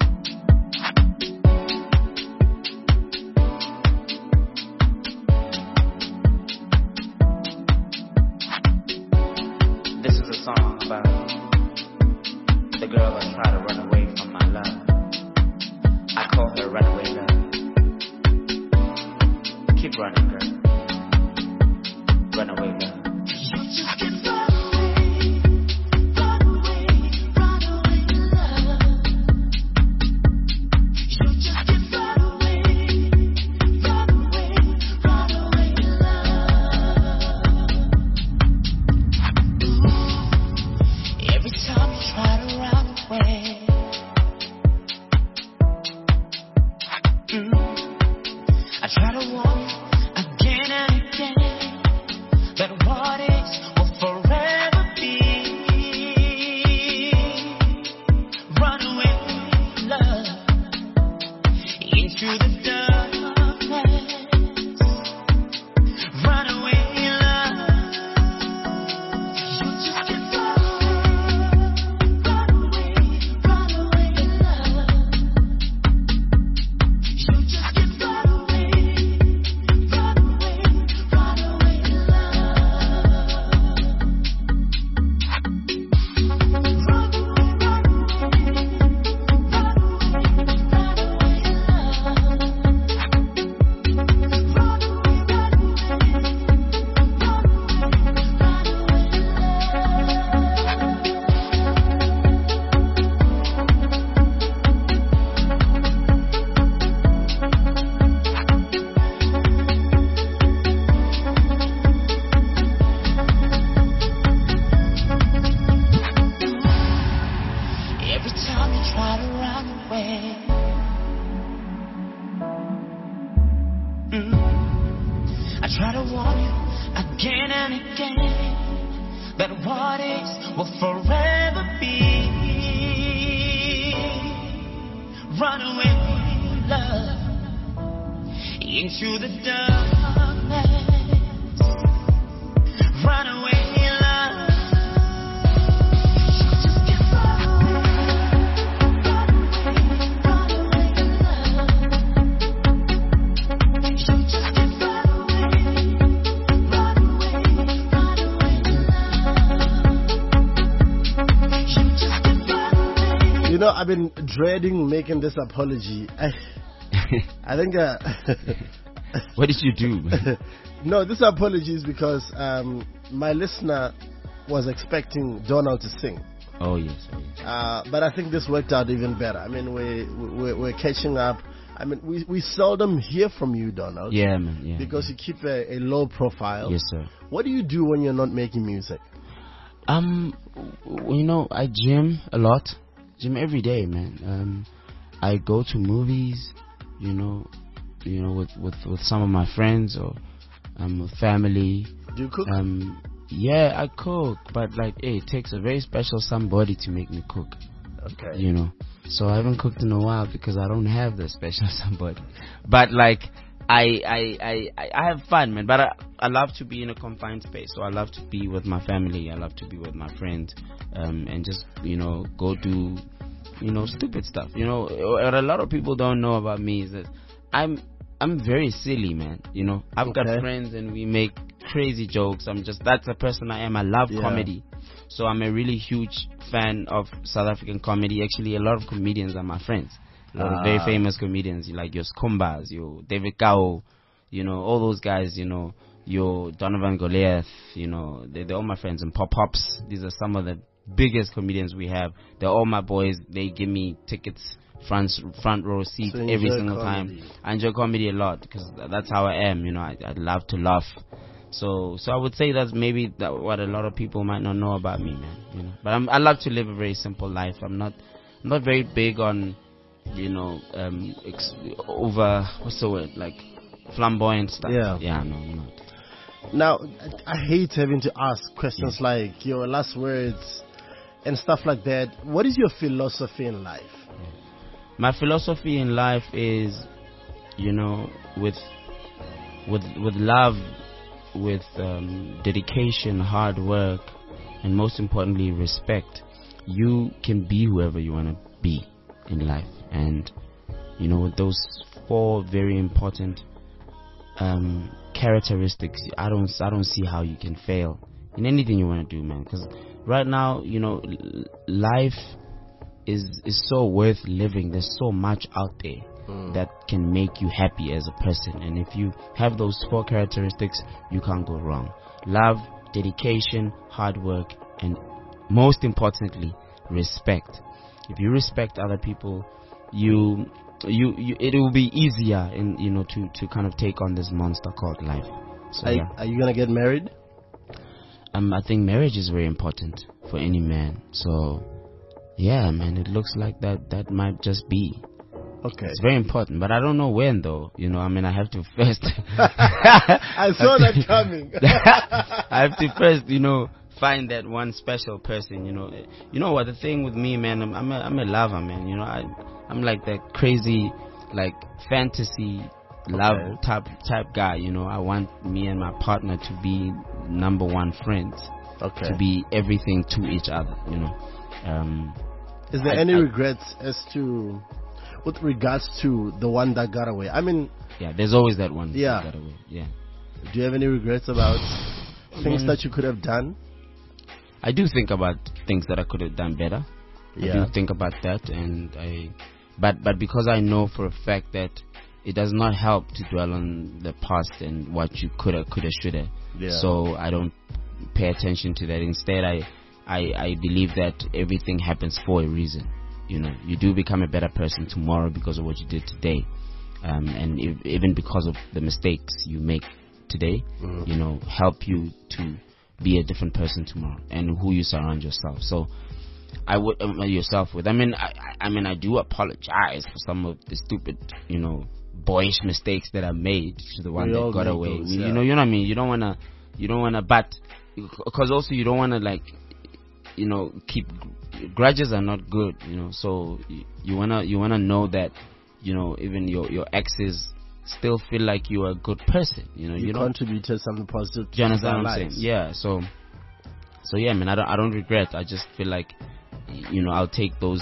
Song about the girl I try to run away from my love. I call her runaway love. Keep running, girl. Runaway love. You just get far away, far away, run away love. You just get far away, run away, run away love. Every time you try to run away, mm, I try to warn you again and again that what is will forever be. Run away, love, into the darkness. Run away, love. You just get far I've been dreading making this apology. I, I think. Uh, what did you do? No, this apology is because um, my listener was expecting Donald to sing. Oh yes. Oh, yes. Uh, but I think this worked out even better. I mean, we we we're catching up. I mean, we we seldom hear from you, Donald. Yeah, man. Yeah. Because yeah. you keep a, a low profile. Yes, sir. What do you do when you're not making music? Um, you know, I gym a lot. Gym every day, man. Um, I go to movies, you know, you know, with, with, with some of my friends or um, with family. Do you cook? Um, yeah, I cook, but like, hey, it takes a very special somebody to make me cook. Okay. You know, so I haven't cooked in a while because I don't have the special somebody. But like, I I, I, I have fun, man. But I, I love to be in a confined space. So I love to be with my family. I love to be with my friends, um, and just, you know, go do, you know, stupid stuff. You know, what a lot of people don't know about me is that I'm I'm very silly, man. You know, I've okay. got friends and we make crazy jokes. I'm just, that's the person I am. I love yeah. comedy. So I'm a really huge fan of South African comedy. Actually, a lot of comedians are my friends. A lot uh, of very famous comedians, like your Skumbas, your David Kao, you know, all those guys, you know, your Donovan Goliath, you know, they, they're all my friends. And Pop Pops, these are some of the biggest comedians we have. They're all my boys. They give me tickets, front front row seats So you every enjoy single comedy. time. I enjoy comedy a lot because that's how I am. You know, I, I love to laugh. So, so I would say that's maybe that what a lot of people might not know about me, man. You know, but I'm, I love to live a very simple life. I'm not, I'm not very big on, you know, um, ex- over what's the word, like flamboyant stuff. Yeah. yeah, no, I'm not. Now, I I hate having to ask questions like your last words and stuff like that. What is your philosophy in life? My philosophy in life is, you know, with, with, with love, with um, dedication, hard work, and most importantly, respect, you can be whoever you want to be in life. And, you know, with those four very important um, characteristics, I don't, I don't see how you can fail in anything you want to do, man. Because right now, you know, l- life is is so worth living. There's so much out there Mm. that can make you happy as a person. And if you have those four characteristics, you can't go wrong. Love, dedication, hard work, and most importantly, respect. If you respect other people, you you, you it will be easier in you know to, to kind of take on this monster called life. So Are, yeah. are you gonna get married? Um I think marriage is very important for any man. So yeah, man, it looks like that that might just be. Okay. It's very important, but I don't know when though. You know, I mean, I have to first. I saw that coming. I have to first, you know, find that one special person. You know, you know what the thing with me, man. I'm, I'm a, I'm a lover, man. You know, I, I'm like that crazy, like fantasy love Okay. type type guy. You know, I want me and my partner to be number one friends, Okay. to be everything to each other. You know. Um, Is there I- any I- regrets as to, with regards to the one that got away? I mean, yeah, there's always that one. Yeah. that way. Yeah. do you have any regrets about things Mm. that you could have done? I do think about things that I could have done better. I Yeah. do think about that, and I, but but because I know for a fact that it does not help to dwell on the past and what you coulda, coulda, shoulda. Yeah. So I don't pay attention to that. Instead, I, I I believe that everything happens for a reason. You know, you do become a better person tomorrow because of what you did today, um, and if, even because of the mistakes you make today, Mhm. you know, help you to be a different person tomorrow, and who you surround yourself. So, I would um, yourself with. I mean, I, I I mean, I do apologize for some of the stupid, you know, boyish mistakes that I made to the one We all that got make away. those, We- yeah. You know, you know what I mean. You don't wanna, you don't wanna, but because also you don't wanna like, you know, keep grudges are not good. You know, so you, you wanna you wanna know that, you know, even your your exes still feel like you are a good person. You know, You, you don't. contributed something positive Do you to understand their what I'm saying? lives. Yeah. So, so yeah, man. I don't. I don't regret. I just feel like, you know, I'll take those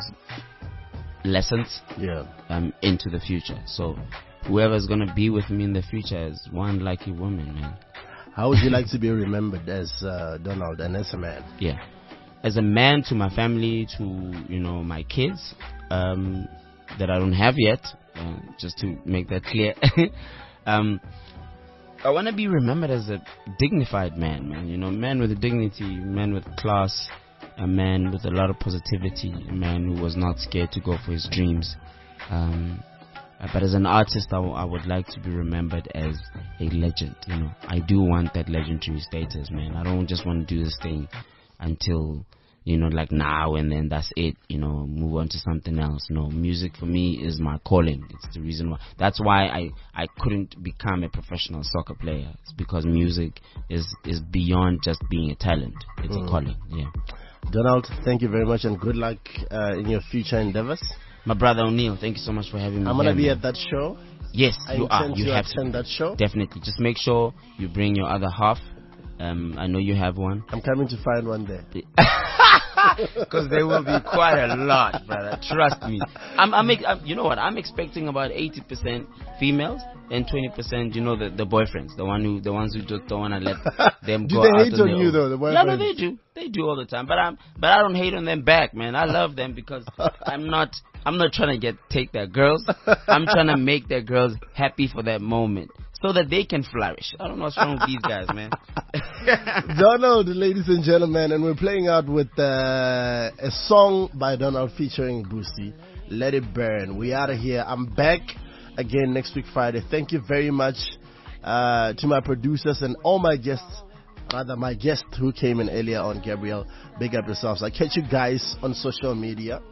lessons Yeah. um into the future. So, whoever's gonna be with me in the future is one lucky woman, man. How would you like to be remembered as uh, Donald and as a man? Yeah. As a man, to my family, to you know my kids, um, that I don't have yet, uh, just to make that clear. um, I want to be remembered as a dignified man, man. You know, man with dignity, man with class, a man with a lot of positivity, a man who was not scared to go for his dreams. Um, uh, but as an artist, I, w- I would like to be remembered as a legend. You know, I do want that legendary status, man. I don't just want to do this thing until, you know, like now and then that's it, you know, move on to something else. No, music for me is my calling. It's the reason why. That's why I, I couldn't become a professional soccer player. It's because music is, is beyond just being a talent. It's Mm. a calling, yeah. Donald, thank you very much and good luck uh, in your future endeavors. My brother O'Neill, thank you so much for having me. I'm going to here, be man. at that show. Yes, I you are. intend You to have attend to. that show. Definitely. Just make sure you bring your other half. Um, I know you have one. I'm coming to find one there. Because there will be quite a lot, brother. Trust me. I'm, I'm, ex- I'm, you know what? I'm expecting about eighty percent females and twenty percent, you know, the, the boyfriends, the one who, the ones who just don't want to let them Do go they out hate on on their you own. though, the Yeah, no, boyfriends? they do. They do all the time. But I'm, but I don't hate on them back, man. I love them because I'm not, I'm not trying to get take their girls. I'm trying to make their girls happy for that moment. so that they can flourish. I don't know what's wrong with these guys, man. Donald, ladies and gentlemen, and we're playing out with uh, a song by Donald featuring Boosie, Let It Burn. We out of here. I'm back again next week Friday. Thank you very much uh, to my producers and all my guests, rather my guest who came in earlier on, Gabriel. Big up yourselves. I catch you guys on social media.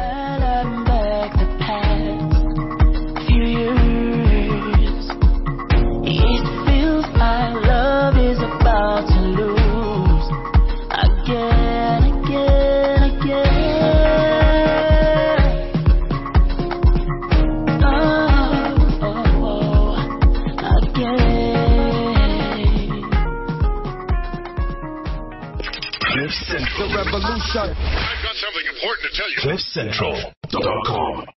It feels like love is about to lose again, again, again. Oh, oh, oh, again. Cliff Central Revolution. I've got something important to tell you. Cliff Central dot com.